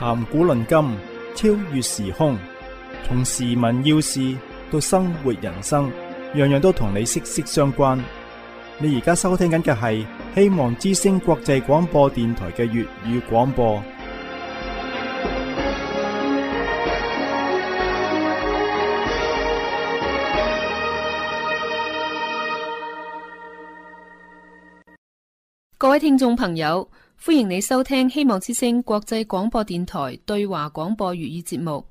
談古論今，超越時空，從時聞要事到生活人生，樣樣都同你息息相關。你而家收聽緊嘅係希望之聲國際廣播電台嘅粵語廣播。 各位聽眾朋友，歡迎你收聽希望之聲國際廣播電台對華廣播粵語節目。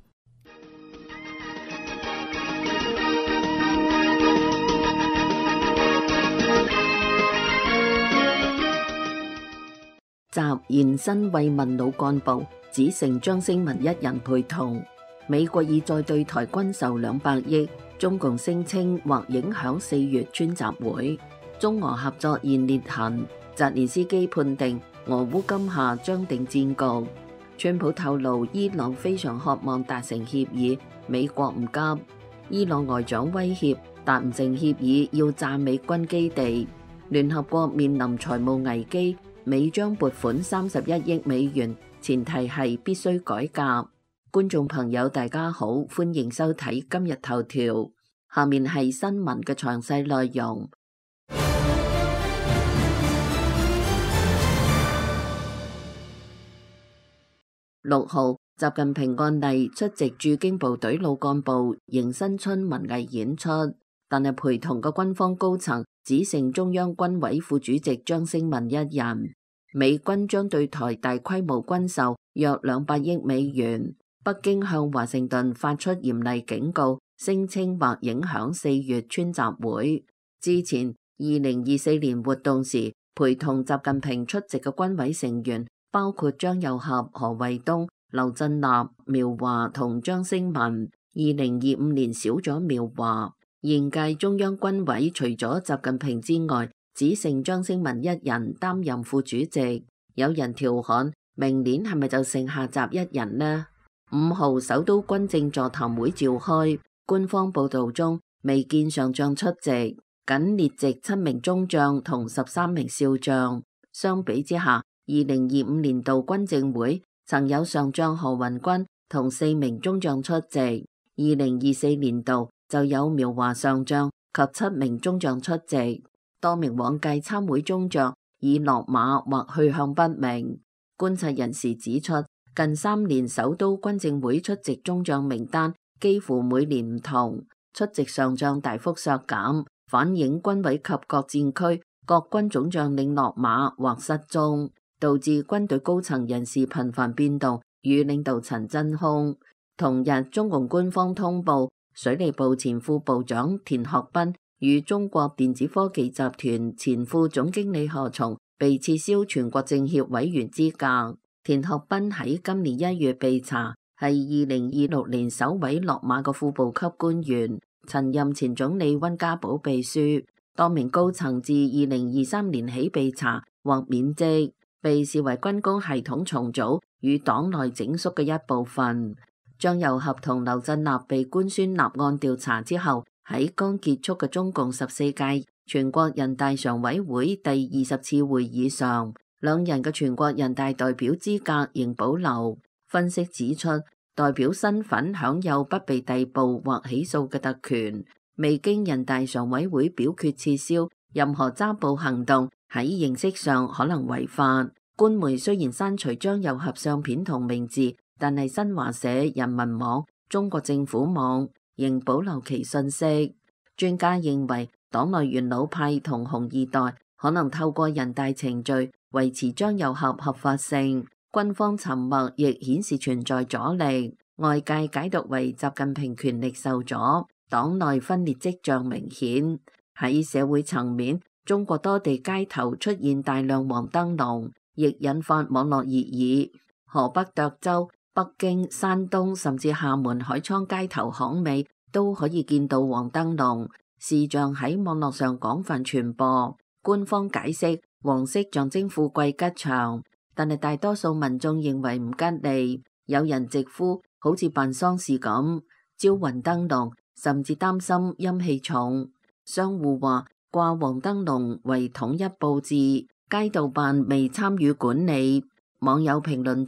集現身慰問老幹部，只剩張星文一人陪同。美國已再對台軍售200億，中共聲稱或影響4月川習會。中俄合作現裂痕，澤連斯基判定俄烏今夏將定戰局。川普透露伊朗非常渴望達成協議，美國唔急。伊朗外長威脅達唔成協議要炸美軍基地。聯合國面臨財務危機，美將撥款31億美元，前提係必須改革。觀眾朋友大家好，歡迎收睇今日頭條，下面係新聞嘅詳細內容。6號，習近平按例出席駐京部隊老幹部迎新春文藝演出，但係陪同嘅軍方高層只剩中央軍委副主席張星文一人。美軍將對台大規模軍售約200億美元，北京向華盛頓發出嚴厲警告，聲稱或影響4月川習會。之前2024年活動時，陪同習近平出席嘅軍委成員包括張又俠、何衛東、劉振立、苗華同張星文。2025年少咗苗華。現屆中央軍委除咗習近平之外，只剩張星文一人擔任副主席。有人調侃，明年係咪就剩下習一人呢？5號首都軍政座談會召開，官方報道中未見上將出席，僅列席7名中將同13名少將。相比之下，2025年度軍政會曾有上將何雲軍同4名中將出席，2024年度就有苗華上將及7名中將出席。多名往屆參會中將已落馬或去向不明。觀察人士指出，近3年首都軍政會出席中將名單幾乎每年唔同，出席上將大幅削減，反映軍委及各戰區各軍總將領落馬或失蹤，導致軍隊高層人事頻繁變動，與領導層真空。同日，中共官方通報，水利部前副部長田學斌與中國電子科技集團前副總經理何松被撤銷全國政協委員資格。田學斌喺今年1月被查，係2026年首位落馬嘅副部級官員，曾任前總理溫家寶秘書。多名高層自2023年起被查或免職，被視為軍工系統重組與黨內整肅嘅一部分。張又俠同劉振立被官宣立案調查之後，喺剛結束嘅中共14屆全國人大常委會第20次會議上，兩人嘅全國人大代表資格仍保留。分析指出，代表身份享有不被逮捕或起訴嘅特權，未經人大常委會表決撤銷，任何抓捕行動喺形式上可能違法。官媒雖然刪除張又俠相片同名字，但係新華社、人民網、中國政府網仍保留其信息。專家認為，黨內元老派同紅二代可能透過人大程序維持張又俠合法性。軍方沉默亦顯示存在阻力，外界解讀為習近平權力受阻，黨內分裂跡象明顯。喺社會層面，中國多地街頭出現大量黃燈籠，亦引發網絡熱議。河北涿州、北京、山東甚至廈門海滄街頭巷尾都可以見到黃燈籠，視像喺網絡上廣泛傳播。官方解釋，黃色象徵富貴吉祥，但係大多數民眾認為唔吉利。有人直呼好似辦喪事咁，招魂燈籠，甚至擔心陰氣重。商戶話掛黃燈籠為統一佈置，街道辦未參與管理。網友評論中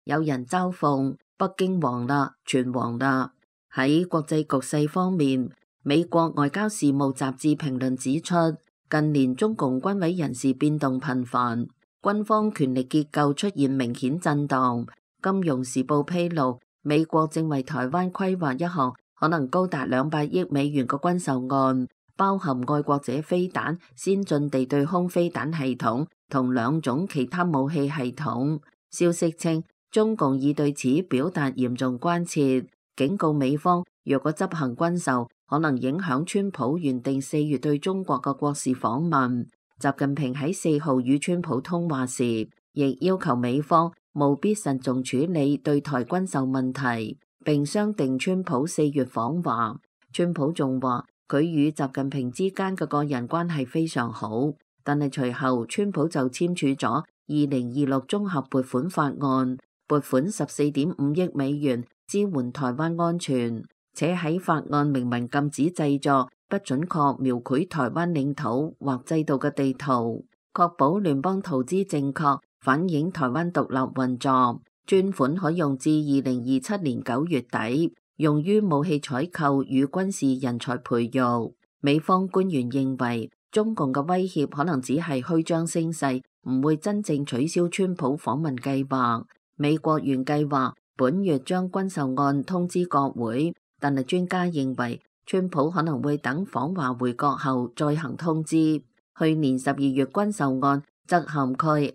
有人嘲諷北京黃啦，全黃啦。喺國際局勢方面，美國外交事務雜誌評論指出，近年中共軍委人事變動頻繁，軍方權力結構出現明顯震盪。金融時報披露，美國正為台灣規劃一項可能高達200億美元嘅軍售案，包含愛國者飛彈、先進地對空飛彈系統同2種其他武器系統。消息稱，中共已對此表達嚴重關切，警告美方，若果執行軍售，可能影響川普原定4月對中國嘅國事訪問。習近平喺4號與川普通話時，亦要求美方務必慎重處理對台軍售問題，並商定川普4月訪華。川普仲話佢與習近平之間嘅個人關係非常好，但係隨後川普就簽署咗2026綜合撥款法案，撥款14.5億美元支援台灣安全，且喺法案明文禁止製作不準確描繪台灣領土或制度嘅地圖，確保聯邦圖資正確反映台灣獨立運作。專款可用至2027年9月底，用於武器採購與軍事人才培育。美方官員認為，中共嘅威脅可能只係虛張聲勢，唔會真正取消川普訪問計劃。美國原計劃本月將軍售案通知國會，但係專家認為川普可能會等訪華回國後再行通知。去年12月軍售案則涵蓋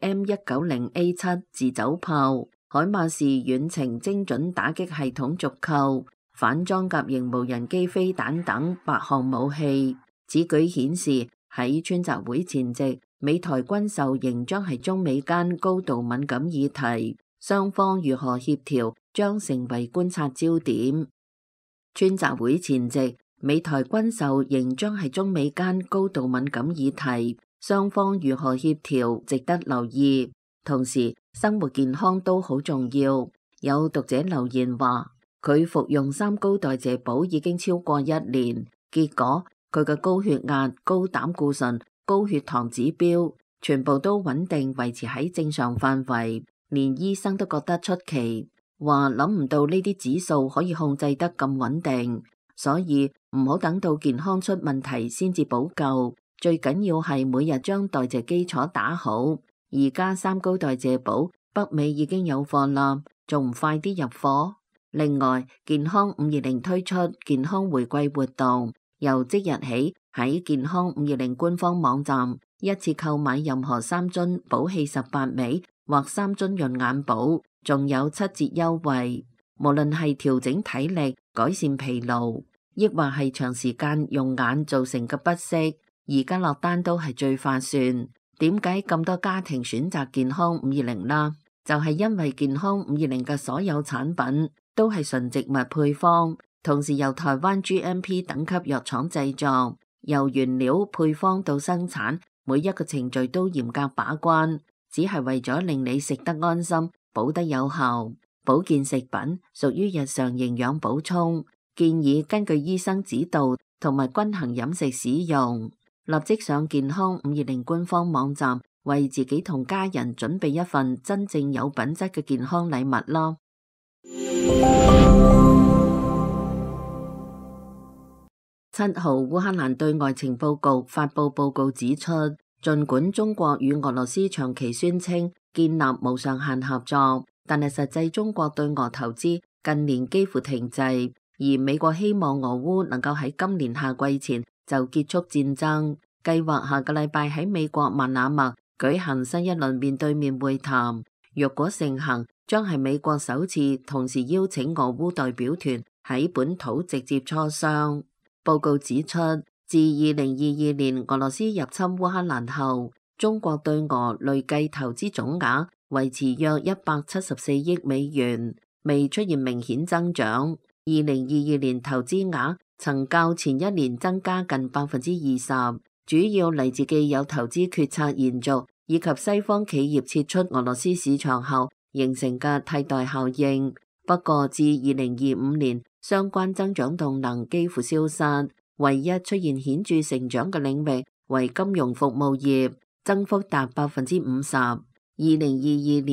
M190A7 自走炮、海馬士遠程精準打擊系統續購、反裝甲型無人機飛彈等8項武器。此舉顯示喺川習會前夕，美台軍售仍將係中美間高度敏感議題，雙方如何協調將成為觀察焦點。川習會前夕，美台軍售仍將係中美間高度敏感議題，雙方如何協調值得留意。同時，生活健康都好重要。有讀者留言話，佢服用3高代謝寶已經超過1年，結果佢嘅高血壓、高膽固醇、高血糖指標全部都穩定維持喺正常範圍，連醫生都覺得出奇。話諗唔到呢啲指數可以控制得咁穩定，所以唔好等到健康出問題先至補救，最緊要係每日將代謝基礎打好。而家3高代謝寶北美已經有貨啦，仲唔快啲入貨？另外，健康520推出健康回饋活動，由即日起喺健康520官方網站一次購買任何3樽寶氣18味或3樽潤眼寶，仲有7折優惠。無論係調整體力、改善疲勞，抑或係長時間用眼造成嘅不適，而家落單都係最划算。點解咁多家庭選擇健康520啦？就係因為健康520嘅所有產品都係純植物配方，同時由台灣 GMP 等級藥廠製作，由原料配方到生產，每一個程序都嚴格把關，只係為咗令你食得安心，補得有效。保健食品屬於日常營養補充，建議根據醫生指導同埋均衡飲食使用。立即上健康520官方網站，為自己同家人準備一份真正有品質嘅健康禮物咯。7號，烏克蘭對外情報局發佈報告指出，儘管中國與俄羅斯長期宣稱建立無上限合作，但係實際中國對俄投資近年幾乎停滯，而美國希望俄烏能夠喺今年夏季前就結束戰爭，計劃下個禮拜喺美國曼那默舉行新一輪面對面會談。若果成行，將係美國首次同時邀請俄烏代表團喺本土直接磋商。報告指出，自2022年俄羅斯入侵烏克蘭後，中國對俄累計投資總額維持約174億美元，未出現明顯增長。2022年投資額曾較前一年增加近20%，主要嚟自既有投資決策延續，以及西方企業撤出俄羅斯市場後形成嘅替代效應。不過自2025年，相關增長動能幾乎消失，唯一出現顯著成長嘅領域為金融服務業，增幅達50%。2022年，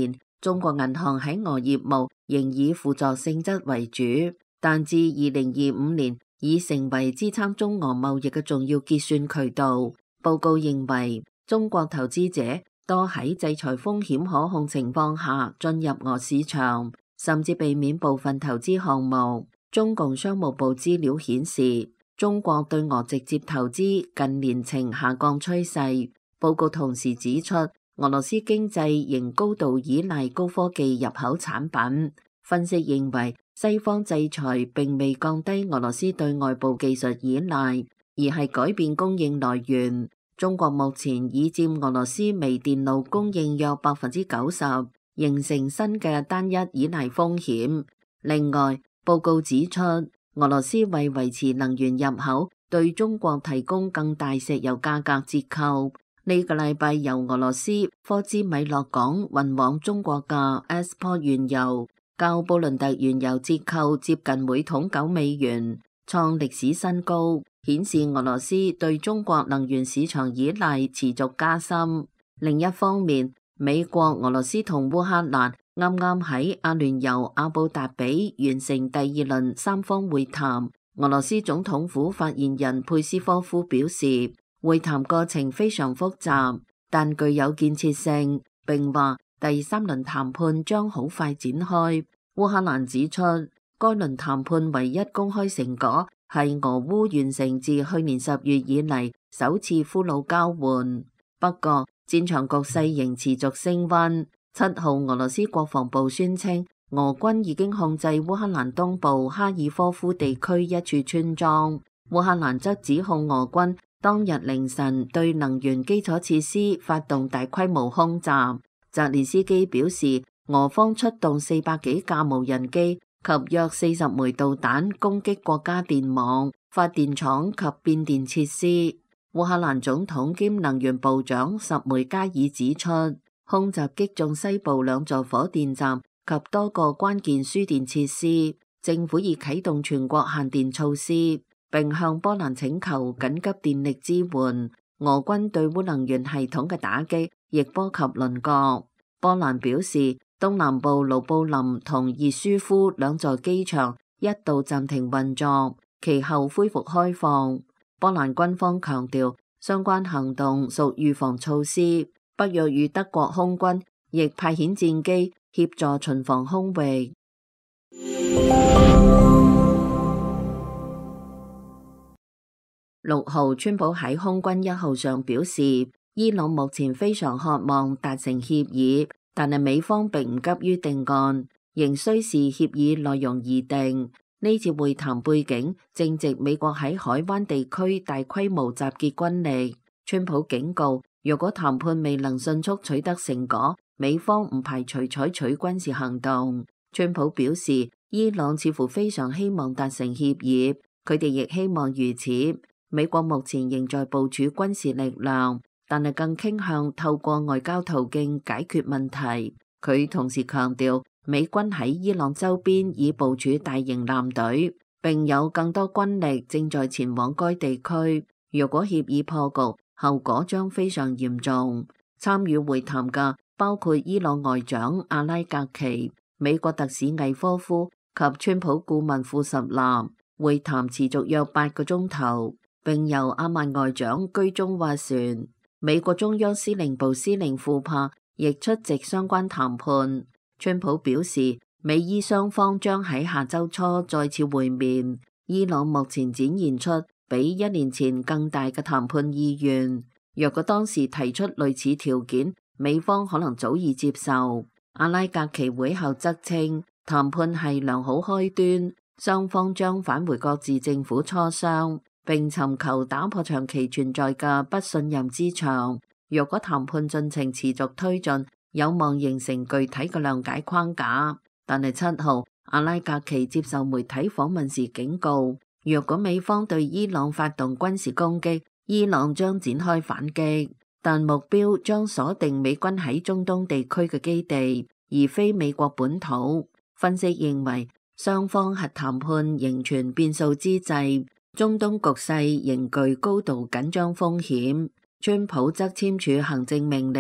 中國銀行喺俄業務仍以輔助性質為主，但自2025年已成為支撐中俄貿易嘅重要結算渠道。報告認為，中國投資者多喺制裁風險可控情況下進入俄市場，甚至避免部分投資項目。中共商務部資料顯示，中國對俄直接投資近年呈下降趨勢。報告同時指出，俄羅斯經濟仍高度依賴高科技入口產品。分析認為，西方制裁並未降低俄羅斯對外部技術依賴，而係改變供應來源。中國目前已佔俄羅斯微電路供應約90%，形成新嘅單一依賴風險。另外，報告指出，俄羅斯為維持能源入口，對中國提供更大石油價格折扣。呢個禮拜由俄羅斯科茲米諾港運往中國嘅 Export 原油，較布倫特原油折扣接近每桶$9，創歷史新高，顯示俄羅斯對中國能源市場依賴持續加深。另一方面，美國、俄羅斯同烏克蘭啱啱喺阿聯酋阿布達比完成第2輪三方會談。俄羅斯總統府發言人佩斯科夫表示，會談過程非常複雜，但具有建設性，並話第3輪談判將好快展開。烏克蘭指出，該輪談判唯一公開成果係俄烏完成自去年10月以嚟首次俘虜交換。不過，戰場局勢仍持續升溫。7號，俄羅斯國防部宣稱，俄軍已經控制烏克蘭東部哈爾科夫地區一處村莊。烏克蘭則指控俄軍當日凌晨對能源基礎設施發動大規模空襲。澤連斯基表示，俄方出動400幾架無人機及約40枚導彈攻擊國家電網、發電廠及變電設施。烏克蘭總統兼能源部長什梅加爾指出，空襲擊中西部2座火電站及多個關鍵輸電設施，政府已啟動全國限電措施，並向波蘭請求緊急電力支援。俄軍對烏能源系統嘅打擊亦波及鄰國。波蘭表示，東南部盧布林同熱舒夫2座機場一度暫停運作，其後恢復開放。波蘭軍方強調，相關行動屬預防措施。北約與德國空軍亦派遣戰機協助巡防空域。6號，川普喺空軍1號上表示，伊朗目前非常渴望達成協議，但係美方並唔急於定案，仍需視協議內容而定。呢次會談背景正值美國喺海灣地區大規模集結軍力。川普警告，若果談判未能迅速取得成果，美方唔排除採取軍事行動。川普表示，伊朗似乎非常希望達成協議，佢哋亦希望如此。美國目前仍在部署軍事力量，但係更傾向透過外交途徑解決問題。佢同時強調，美軍喺伊朗周邊已部署大型艦隊，並有更多軍力正在前往該地區。若果協議破局，後果將非常嚴重。參與會談嘅包括伊朗外長阿拉格奇、美國特使魏科夫及川普顧問庫什納。會談持續約8個鐘頭。並由阿曼外長居中斡旋，美國中央司令部司令庫珀亦出席相關談判。川普表示，美伊雙方將喺下周初再次會面。伊朗目前展現出比1年前更大嘅談判意願。若果當時提出類似條件，美方可能早已接受。阿拉格奇會後則稱，談判係良好開端，雙方將返回各自政府磋商，並尋求打破長期存在嘅不信任之牆。若果談判進程持續推進，有望形成具體嘅諒解框架。但係7號，阿拉格奇接受媒體訪問時警告，若果美方對伊朗發動軍事攻擊，伊朗將展開反擊，但目標將鎖定美軍喺中東地區嘅基地，而非美國本土。分析認為，雙方核談判仍存變數之際，中東局勢仍具高度緊張風險。川普則簽署行政命令，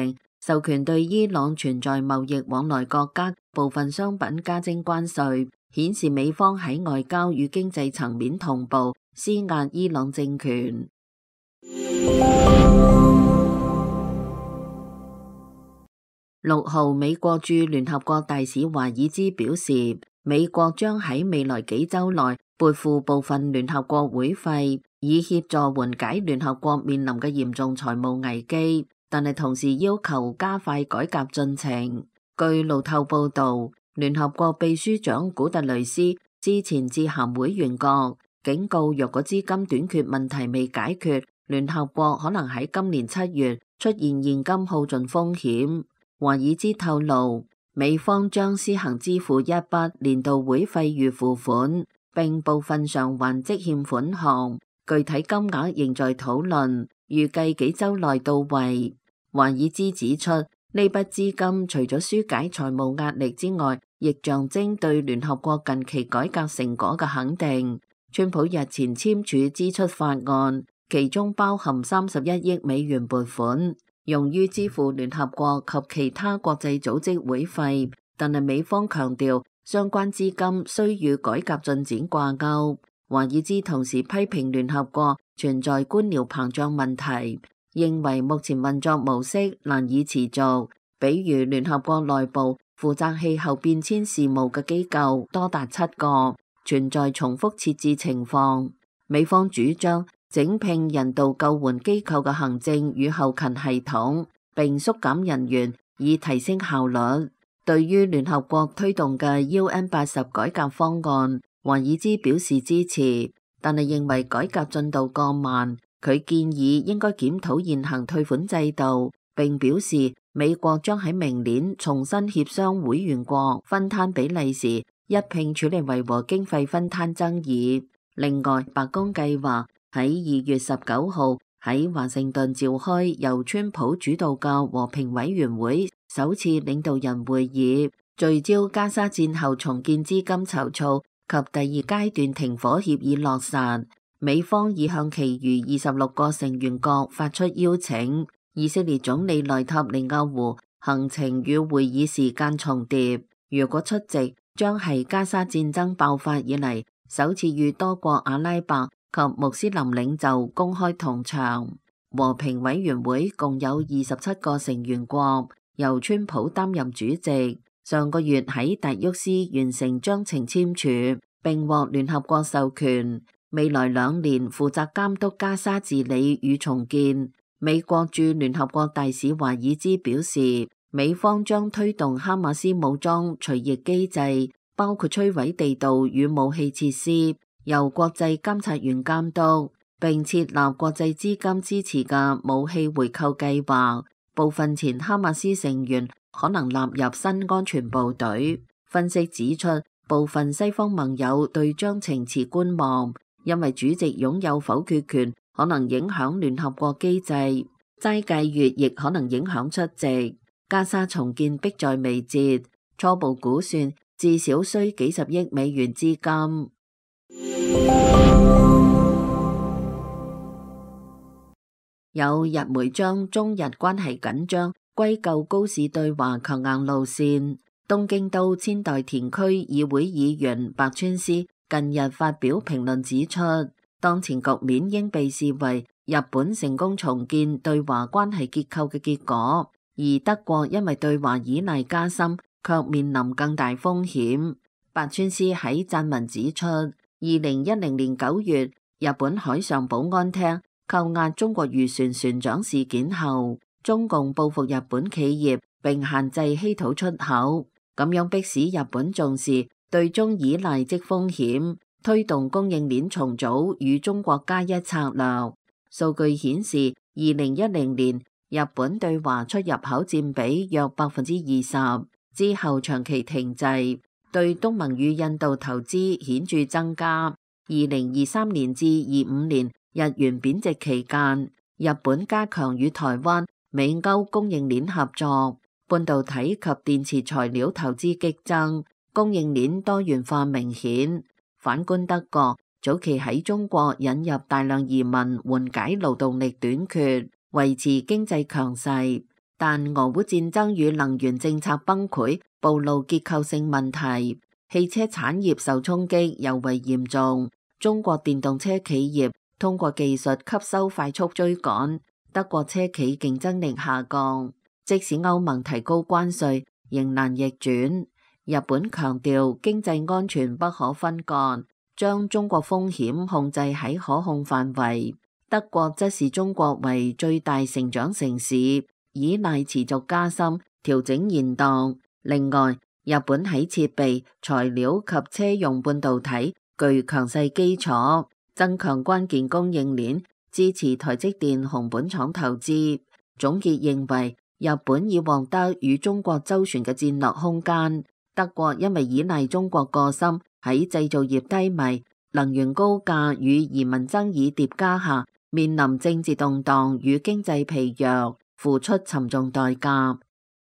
授權對伊朗存在貿易往來國家部分商品加徵關稅，顯示美方喺外交與經濟層面同步施壓伊朗政權。6號，美國駐聯合國大使華爾茲表示，美國將喺未來幾週內撥付部分聯合國會費，以協助緩解聯合國面臨嘅嚴重財務危機，但係同時要求加快改革進程。據路透報導，聯合國秘書長古特雷斯之前致函會員國，警告若果資金短缺問題未解決，聯合國可能喺今年7月出現現金耗盡風險。華爾茲透露，美方將施行支付一筆年度會費預付款，並部分償還積欠款項，具體金額仍在討論，預計幾週內到位。華爾茲指出，呢筆資金除咗紓解財務壓力之外，亦象徵對聯合國近期改革成果嘅肯定。川普日前簽署支出法案，其中包含31億美元撥款，用於支付聯合國及其他國際組織會費，但係美方強調相關資金需與改革進展掛鈎。華爾茲同時批評聯合國存在官僚膨脹問題，認為目前運作模式難以持續，比如聯合國內部負責氣候變遷事務嘅機構多達7個，存在重複設置情況。美方主張整併人道救援機構嘅行政與後勤系統，並縮減人員以提升效率。對於聯合國推動嘅 UN80改革方案，華爾茲表示支持，但係認為改革進度過慢。佢建議應該檢討現行退款制度，並表示美國將喺明年重新協商會員國分攤比例時一併處理維和經費分攤爭議。另外，白宮計劃喺2月19號喺華盛頓召開由川普主導嘅和平委員會首次領導人會議，聚焦加沙戰後重建資金籌措及第二階段停火協議落實。美方已向其餘26個成員國發出邀請。以色列總理內塔尼亞胡行程與會議時間重疊，如果出席，將係加沙戰爭爆發以嚟首次與多國阿拉伯及穆斯林領袖公開同場。和平委員會共有27個成員國，由川普擔任主席。上個月喺達沃斯完成章程簽署，並獲聯合國授權，未來2年負責監督加沙治理與重建。美國駐聯合國大使華爾茲表示，美方將推動哈馬斯武裝除役機制，包括摧毀地道與武器設施，由國際監察員監督，並設立國際資金支持嘅武器回購計劃。部分前哈馬斯成員可能納入新安全部隊。分析指出，部分西方盟友對章程持觀望，因為主席擁有否決權，可能影響聯合國機制。齋戒月亦可能影響出席。加沙重建迫在眉睫，初步估算至少需幾十億美元資金。有日媒將中日關係緊張歸咎高市對華強硬路線。東京都千代田區議會議員白川司近日發表評論指出，當前局面應被視為日本成功重建對華關係結構嘅結果，而德國因為對華依賴加深，卻面臨更大風險。白川司喺撰文指出，2010年9月日本海上保安廳扣押中國漁船船長事件後，中共報復日本企業並限制稀土出口，咁樣迫使日本重視對中依賴即風險，推動供應鏈重組與中國加一策略。數據顯示，2010年日本對華出入口佔比約20%，之後長期停滯，對東盟與印度投資顯著增加。2023年至25年日元貶值期間，日本加強與台灣、美歐供應鏈合作，半導體及電池材料投資激增，供應鏈多元化明顯。反觀德國，早期喺中國引入大量移民，緩解勞動力短缺，維持經濟強勢， 但俄烏戰爭與能源政策崩潰暴露結構性問題，汽車產業受衝擊尤為嚴重。中國電動車企業通過技術吸收快速追趕，德國車企競爭力下降。即使歐盟提高關稅，仍難逆轉。日本強調經濟安全不可分割，將中國風險控制喺可控範圍。德國則視中國為最大成長城市，依賴持續加深，調整延宕。另外，日本喺設備、材料及車用半導體具強勢基礎，增強關鍵供應鏈，支持台積電熊本廠投資。總結認為，日本已獲得與中國周旋嘅戰略空間。德國因為依賴中國過深，喺製造業低迷、能源高價與移民爭議疊加下，面臨政治動盪與經濟疲弱，付出沉重代價。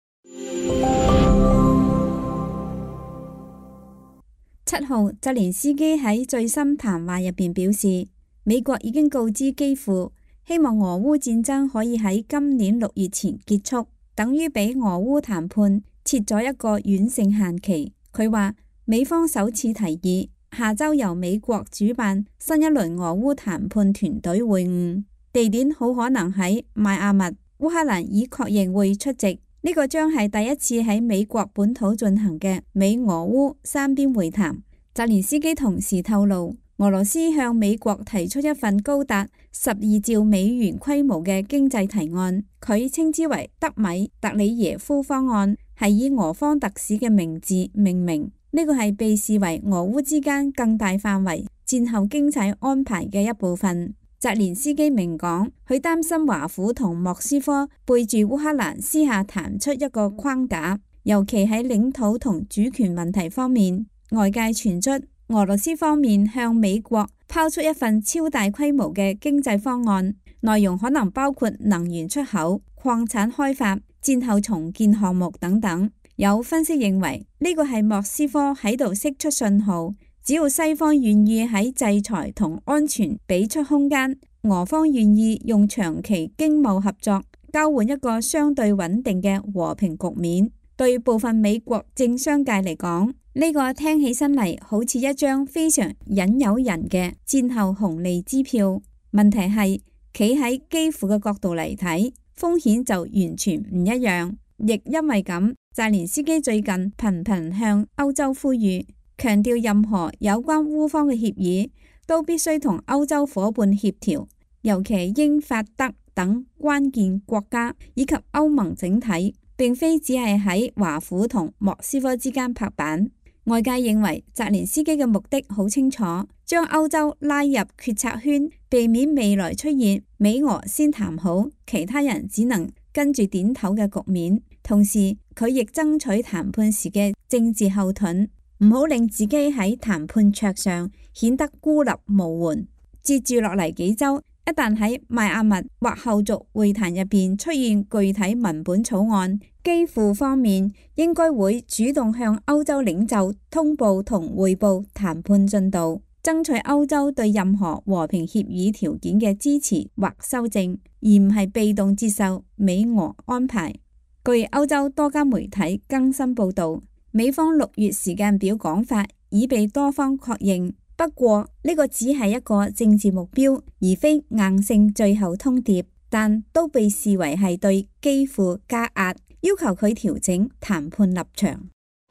7號，澤連斯基喺最新談話入邊表示，美國已經告知基輔，希望俄烏戰爭可以喺今年6月前結束，等於俾俄烏談判設咗一個軟性限期。佢話美方首次提議下周由美國主辦新一輪俄烏談判團隊會晤，地點好可能喺邁阿密。烏克蘭已確認會出席，呢個將係第一次喺美國本土進行嘅美俄烏三邊會談。澤連斯基同時透露，俄羅斯向美國提出一份高達12兆美元規模嘅經濟提案，佢稱之為德米特里耶夫方案，係以俄方特使嘅名字命名。呢個係被視為俄烏之間更大範圍戰後經濟安排嘅一部分。澤連斯基明講，佢擔心華府同莫斯科背住烏克蘭私下談出一個框架，尤其喺領土同主權問題方面。外界傳出俄羅斯方面向美國拋出一份超大規模嘅經濟方案，內容可能包括能源出口、礦產開發、戰後重建項目等等。有分析認為，呢個係莫斯科喺度釋出信號，只要西方願意喺制裁同安全俾出空間，俄方願意用長期經貿合作交換一個相對穩定嘅和平局面。對部分美國政商界嚟講，呢個聽起身嚟好似一張非常引誘人嘅戰後紅利支票。問題係企喺基輔嘅角度嚟睇，風險就完全唔一樣。亦因為咁，澤連斯基最近頻頻向歐洲呼籲，強調任何有關烏方嘅協議都必須同歐洲夥伴協調，尤其英法德等關鍵國家以及歐盟整體，並非只係喺華府同莫斯科之間拍板。外界認為澤連斯基嘅目的好清楚，將歐洲拉入決策圈，避免未來出現美俄先談好，其他人只能跟住點頭嘅局面。同時，佢亦爭取談判時嘅政治後盾，唔好令自己喺談判桌上顯得孤立無援。接住落嚟幾週，一旦喺邁阿密或後續會談入邊出現具體文本草案，基輔方面應該會主動向歐洲領袖通報同匯報談判進度，爭取歐洲對任何和平協議條件嘅支持或修正，而唔係被動接受美俄安排。據歐洲多家媒體更新報導，美方6月時間表講法已被多方確認，不過呢個只係一個政治目標，而非硬性最後通牒，但都被視為係對基輔加壓，要求佢調整談判立場。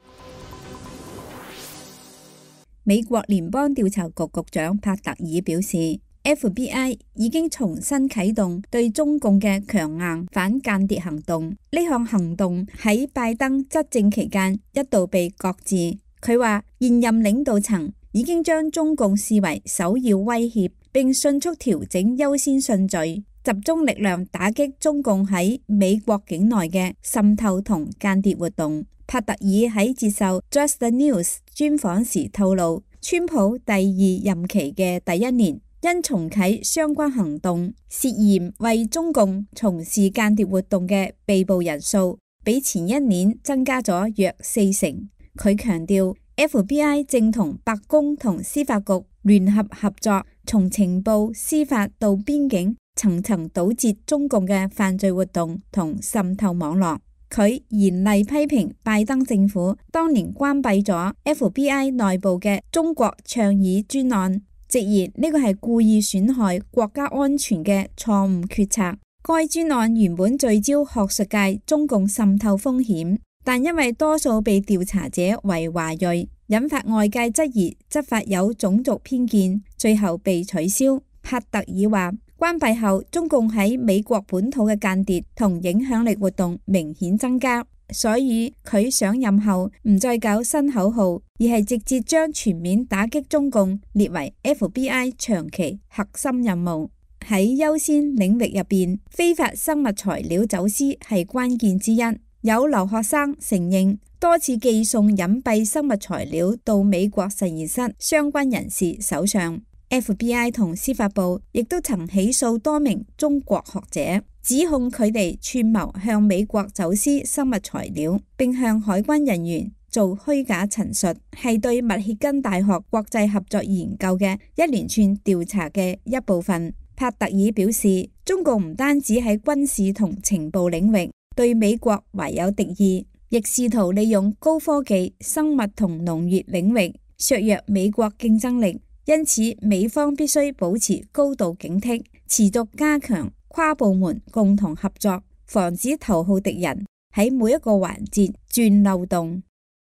美國聯邦調查局局長帕特爾表示，FBI 已經重新啟動對中共嘅強硬反間諜行動。呢項行動喺拜登執政期間一度被擱置。佢話現任領導層已經將中共視為首要威脅，並迅速調整優先順序，集中力量打擊中共喺美國境內嘅滲透同間諜活動。帕特爾喺接受 Just the News 專訪時透露，川普第2任期嘅第1年，因重啟相關行動，涉嫌為中共從事間諜活動嘅被捕人數比前一年增加咗約40%。佢強調 FBI 正同白宮同司法局聯合合作，從情報、司法到邊境層層堵截中共嘅犯罪活動同滲透網絡。佢嚴厲批評拜登政府當年關閉咗 FBI 內部嘅中國倡議專案，直言呢個係故意損害國家安全嘅錯誤決策。該專案原本聚焦學術界中共滲透風險，但因為多數被調查者為華裔，引發外界質疑執法有種族偏見，最後被取消。帕特爾話，關閉後，中共喺美國本土嘅間諜同影響力活動明顯增加，所以佢上任後唔再搞新口號，而係直接將全面打擊中共列為 FBI 長期核心任務。喺優先領域入邊，非法生物材料走私係關鍵之一。有留學生承認多次寄送隱蔽生物材料到美國實驗室相關人士手上。FBI 同司法部亦都曾起訴多名中國學者，指控佢哋串謀向美國走私生物材料，並向海軍人員做虛假陳述，係對密歇根大學國際合作研究嘅一連串調查嘅一部分。帕特爾表示，中共唔單止喺軍事同情報領域對美國懷有敵意，亦試圖利用高科技、生物同農業領域削弱美國競爭力。因此，美方必須保持高度警惕，持續加強跨部門共同合作，防止頭號敵人喺每一個環節鑽漏洞。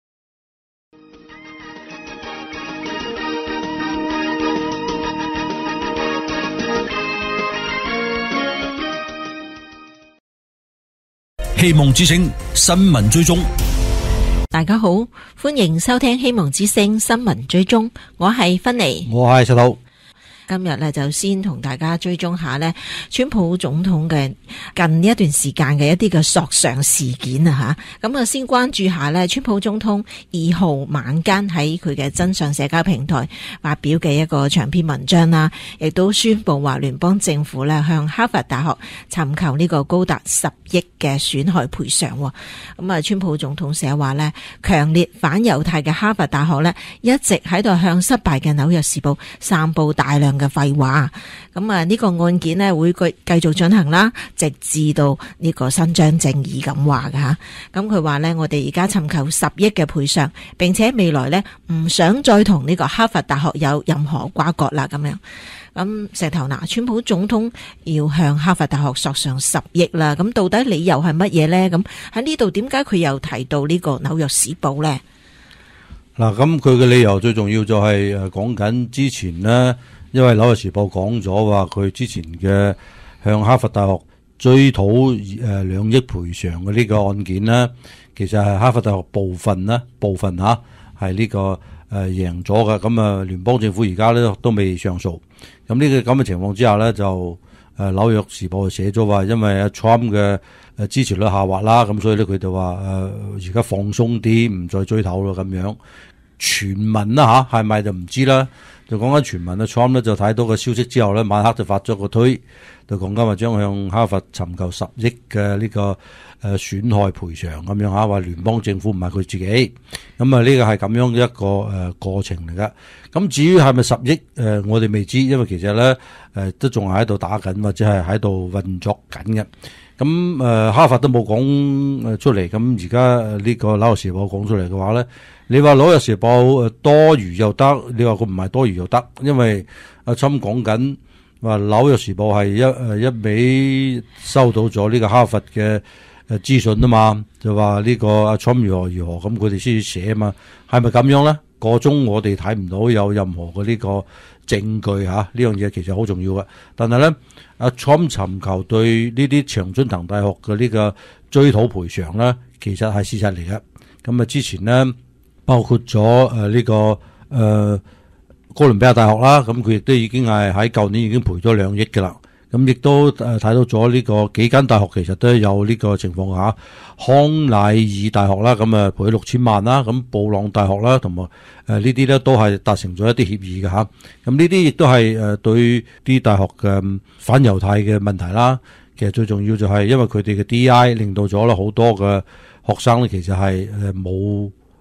希望之聲新聞追蹤。 大家好，歡迎收聽希望之聲新聞追蹤，我係芬妮， 我係石頭。 今日咧就先同大家追蹤下咧，川普總統嘅近呢一段時間嘅一啲嘅索償事件啊吓，咁啊先關注下咧，川普總統2號晚間喺佢嘅真相社交平台發表嘅一個長篇文章啦，亦都宣布話聯邦政府咧向哈佛大學尋求呢個高達10億嘅損害賠償。咁啊，川普總統寫話咧，強烈反猶太嘅哈佛大學咧一直喺度向失敗嘅紐約時報散布大量嘅廢話。咁啊，呢個案件咧會繼續進行啦，直至到呢個伸張正義咁話噶吓。咁佢話咧，我哋而家尋求10億嘅賠償，並且未來咧唔想再同呢個哈佛大學有任何瓜葛啦咁樣。咁石頭嗱，川普總統要向哈佛大學索償10億啦，咁到底理由係乜嘢呢？咁喺呢度點解佢又提到呢個紐約時報呢？ 嗱，咁佢嘅理由最重要就係講緊之前呢，因為紐約時報講咗話佢之前嘅向哈佛大學追討2億賠償嘅呢個案件呢，其實係哈佛大學部分吓係呢個贏咗嘅。咁啊，聯邦政府而家咧都未上訴。咁呢個咁嘅情況之下咧，就紐約時報寫咗話，因為阿 Trump 嘅支持率下滑啦，咁所以咧佢就話而家放鬆啲，唔再追討咯咁樣。傳聞啦吓，係咪就唔知啦。就講緊傳聞啊 ，Trump 咧就睇到個消息之後咧，晚黑就發咗個推，就講緊話將向哈佛尋求10億嘅呢個損害賠償咁樣吓，話聯邦政府唔係佢自己。咁啊呢個係咁樣一個過程嚟噶。咁至於係咪10億我哋未知，因為其實咧都仲係喺度打緊，或者係喺度運作緊嘅。咁哈佛都冇講出嚟，咁而家呢個紐約時報講出嚟嘅話咧，你話紐約時報多餘又得，你話佢唔係多餘又得，因為阿侵講緊話紐約時報係一味收到咗呢個哈佛嘅資訊啊嘛，就話呢個阿侵如何如何，咁佢哋先至寫啊嘛，係咪咁樣咧？個中我哋睇唔到有任何嘅呢個證據吓，呢樣嘢其實好重要嘅。但係咧，阿 Trump 尋求對呢啲常春藤大學嘅呢個追討賠償咧，其實係事實嚟嘅。咁啊，之前咧包括咗呢個哥倫比亞大學啦，咁佢亦都已經係喺舊年已經賠咗2億嘅啦。咁亦都睇到咗呢個幾間大學其實都有呢個情況吓，康乃爾大學啦，咁啊賠咗6000萬啦，咁布朗大學啦，同埋呢啲咧都係達成咗一啲協議嘅吓。咁呢啲亦都係對啲大學嘅反猶太嘅問題啦。其實最重要就係因為佢哋嘅 DI 令到咗啦好多嘅學生咧，其實係冇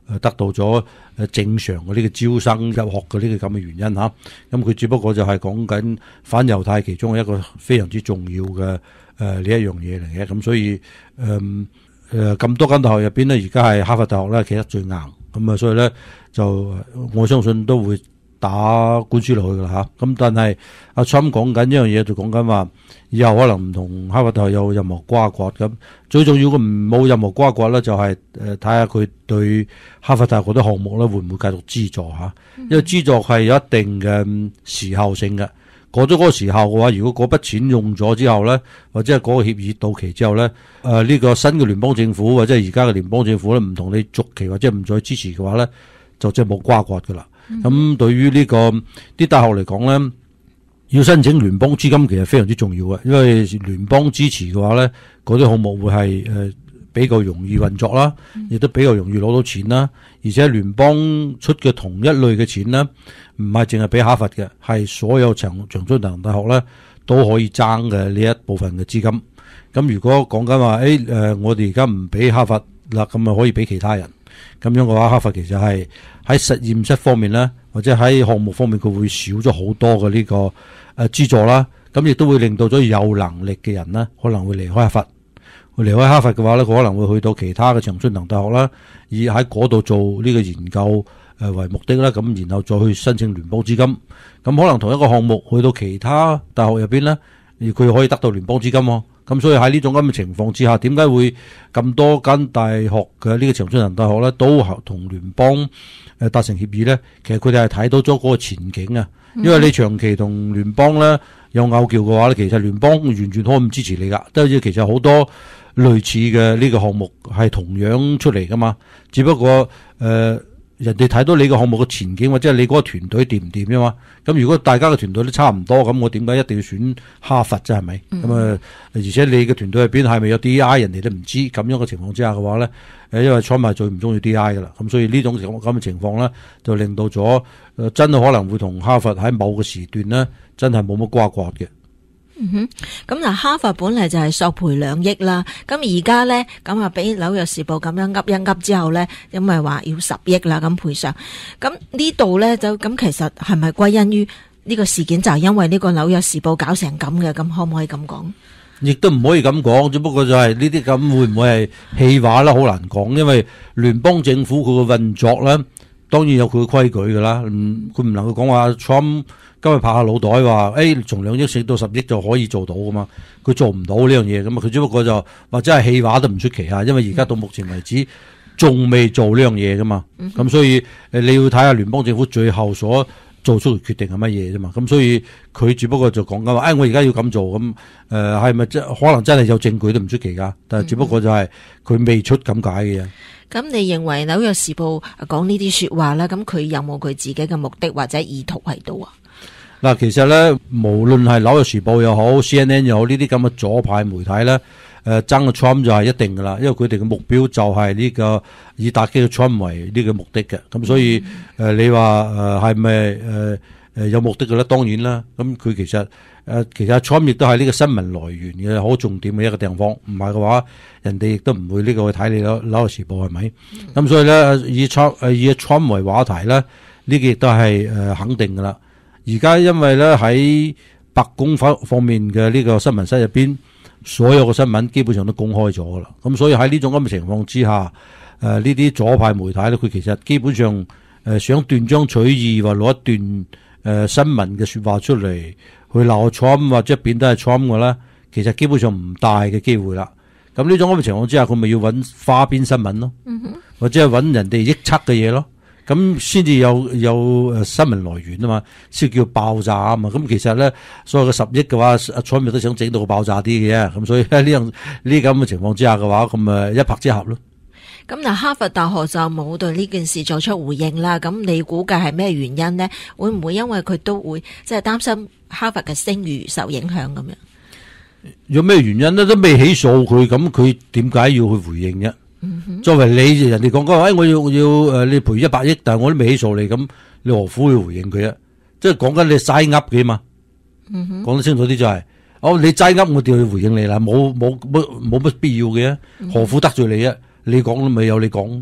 得到咗正常嘅呢個招生入學嘅呢個咁嘅原因嚇。咁佢只不過就係講緊反猶太其中一個非常之重要嘅呢一樣嘢嚟嘅。咁所以咁多間大學入邊呢，而家係哈佛大學咧企得最硬。咁啊，所以咧就我相信都會打官司落去噶啦嚇。咁但係阿 Trump 講緊一樣嘢，就講緊話以後可能唔同哈佛大學有任何瓜葛咁。最重要嘅冇任何瓜葛咧，就係睇下佢對哈佛大學嗰啲項目咧會唔會繼續資助嚇。因為資助係有一定嘅時效性嘅。過咗嗰個時效嘅話，如果嗰筆錢用咗之後咧，或者係嗰個協議到期之後咧，呢個新嘅聯邦政府或者係而家嘅聯邦政府咧，唔同你續期或者唔再支持嘅話咧，就即係冇瓜葛噶啦。咁對於呢個啲大學嚟講咧，要申請聯邦資金其實非常之重要嘅，因為聯邦支持嘅話咧，嗰啲項目會係比較容易運作啦，亦都比較容易攞到錢啦。而且聯邦出嘅同一類嘅錢咧，唔係淨係俾哈佛嘅，係所有長春藤大學咧都可以爭嘅呢一部分嘅資金。咁如果講緊話，我哋而家唔俾哈佛啦，咁啊可以俾其他人。咁樣嘅話，哈佛其實係喺實驗室方面咧，或者喺項目方面，佢會少咗好多嘅呢個資助啦。咁亦都會令到咗有能力嘅人呢，可能會離開哈佛。離開哈佛嘅話咧，佢可能會去到其他嘅常春藤大學啦，以喺嗰度做呢個研究為目的啦。咁然後再去申請聯邦資金。咁可能同一個項目去到其他大學入邊咧，佢可以得到聯邦資金喎。咁所以喺呢種咁嘅情況之下，點解會咁多間大學嘅呢個常春藤大學咧，都同聯邦達成協議咧？其實佢哋係睇到咗嗰個前景啊。因為你長期同聯邦咧有拗撬嘅話咧，其實聯邦完全可以唔支持你噶。即係其實好多類似嘅呢個項目係同樣出嚟噶嘛，只不過人哋睇到你個項目嘅前景，或者係你嗰個團隊掂唔掂啫嘛。咁如果大家嘅團隊都差唔多，咁我點解一定要選哈佛啫？係咪？咁而且你嘅團隊入邊係咪有 DI， 人哋都唔知。咁樣嘅情況之下嘅話咧，因為 Trump 係最唔中意 DI 噶啦。咁所以呢種咁嘅情況咧，就令到咗真係可能會同哈佛喺某個時段咧，真係冇乜瓜葛嘅。 咁嗱，哈佛本嚟就係索賠2億啦，咁而家咧咁啊，俾紐約時報咁樣噏一噏之後咧，咁咪話要10億啦，咁賠償。咁呢度咧就咁，其實係咪歸因於呢個事件就係因為呢個紐約時報搞成咁嘅？咁可唔可以咁講？ 亦都唔可以咁講，只不過就係呢啲咁會唔會係戲話啦？好難講，因為聯邦政府佢嘅運作咧，當然有佢嘅規矩噶啦。佢唔能夠講話 Trump 今日拍下腦袋話，從2億升到10億就可以做到噶嘛？佢做唔到呢樣嘢，咁啊佢只不過就或者係戲話都唔出奇啊，因為而家到目前為止仲未做呢樣嘢噶嘛。咁所以你要睇下聯邦政府最後所做出嘅決定係乜嘢啫嘛。咁所以佢只不過就講緊話，我而家要咁做，咁係咪可能真係有證據都唔出奇噶？但係只不過就係佢未出咁解嘅嘢。 咁你認為紐約時報講呢啲說話咧，咁佢有冇佢自己嘅目的或者意圖喺度啊？ 嗱，其實咧，無論係紐約時報又好 CNN 又好，呢啲咁嘅左派媒體咧，爭個 Trump 就係一定噶啦，因為佢哋嘅目標就係呢個以打擊個 Trump 為呢個目的嘅。咁所以你話係咪有目的嘅咧？當然啦。咁佢其實 Trump 亦都係呢個新聞來源嘅好重點嘅一個地方。唔係嘅話，人哋亦都唔會呢個去睇你紐約時報係咪？咁所以咧，以 Trump 為話題咧，呢個亦都係肯定噶啦。而家因為咧喺白宮方面嘅呢個新聞室入邊，所有嘅新聞基本上都公開咗噶啦。咁所以喺呢種咁嘅情況之下，呢啲左派媒體咧，佢其實基本上想斷章取義，或攞一段新聞嘅說話出嚟去鬧 Trump 或者變得係 Trump 嘅咧，其實基本上唔大嘅機會啦。咁呢種咁嘅情況之下，佢咪要揾花邊新聞咯，或者係揾人哋臆測嘅嘢咯。咁先至有新聞來源啊嘛，先叫爆炸啊嘛。咁其實咧，所有嘅10億嘅話，阿 Trump 都想整到個爆炸啲嘅啫。咁所以呢咁嘅情況之下嘅話，咁咪一拍即合咯。 咁嗱，哈佛大學就冇對呢件事作出回應啦。咁你估計係咩原因呢？會唔會因為佢都會即係擔心哈佛嘅聲譽受影響咁樣？ 有咩原因咧？都未起訴佢，咁佢點解要去回應啫？作為你人哋講講，我要你賠100億，但係我都未起訴你，咁你何苦去回應佢啊？即係講緊你齋噏嘅嘛。講得清楚啲就係，你齋噏，我哋去回應你啦，冇乜必要嘅，何苦得罪你啊？你講咪有你講。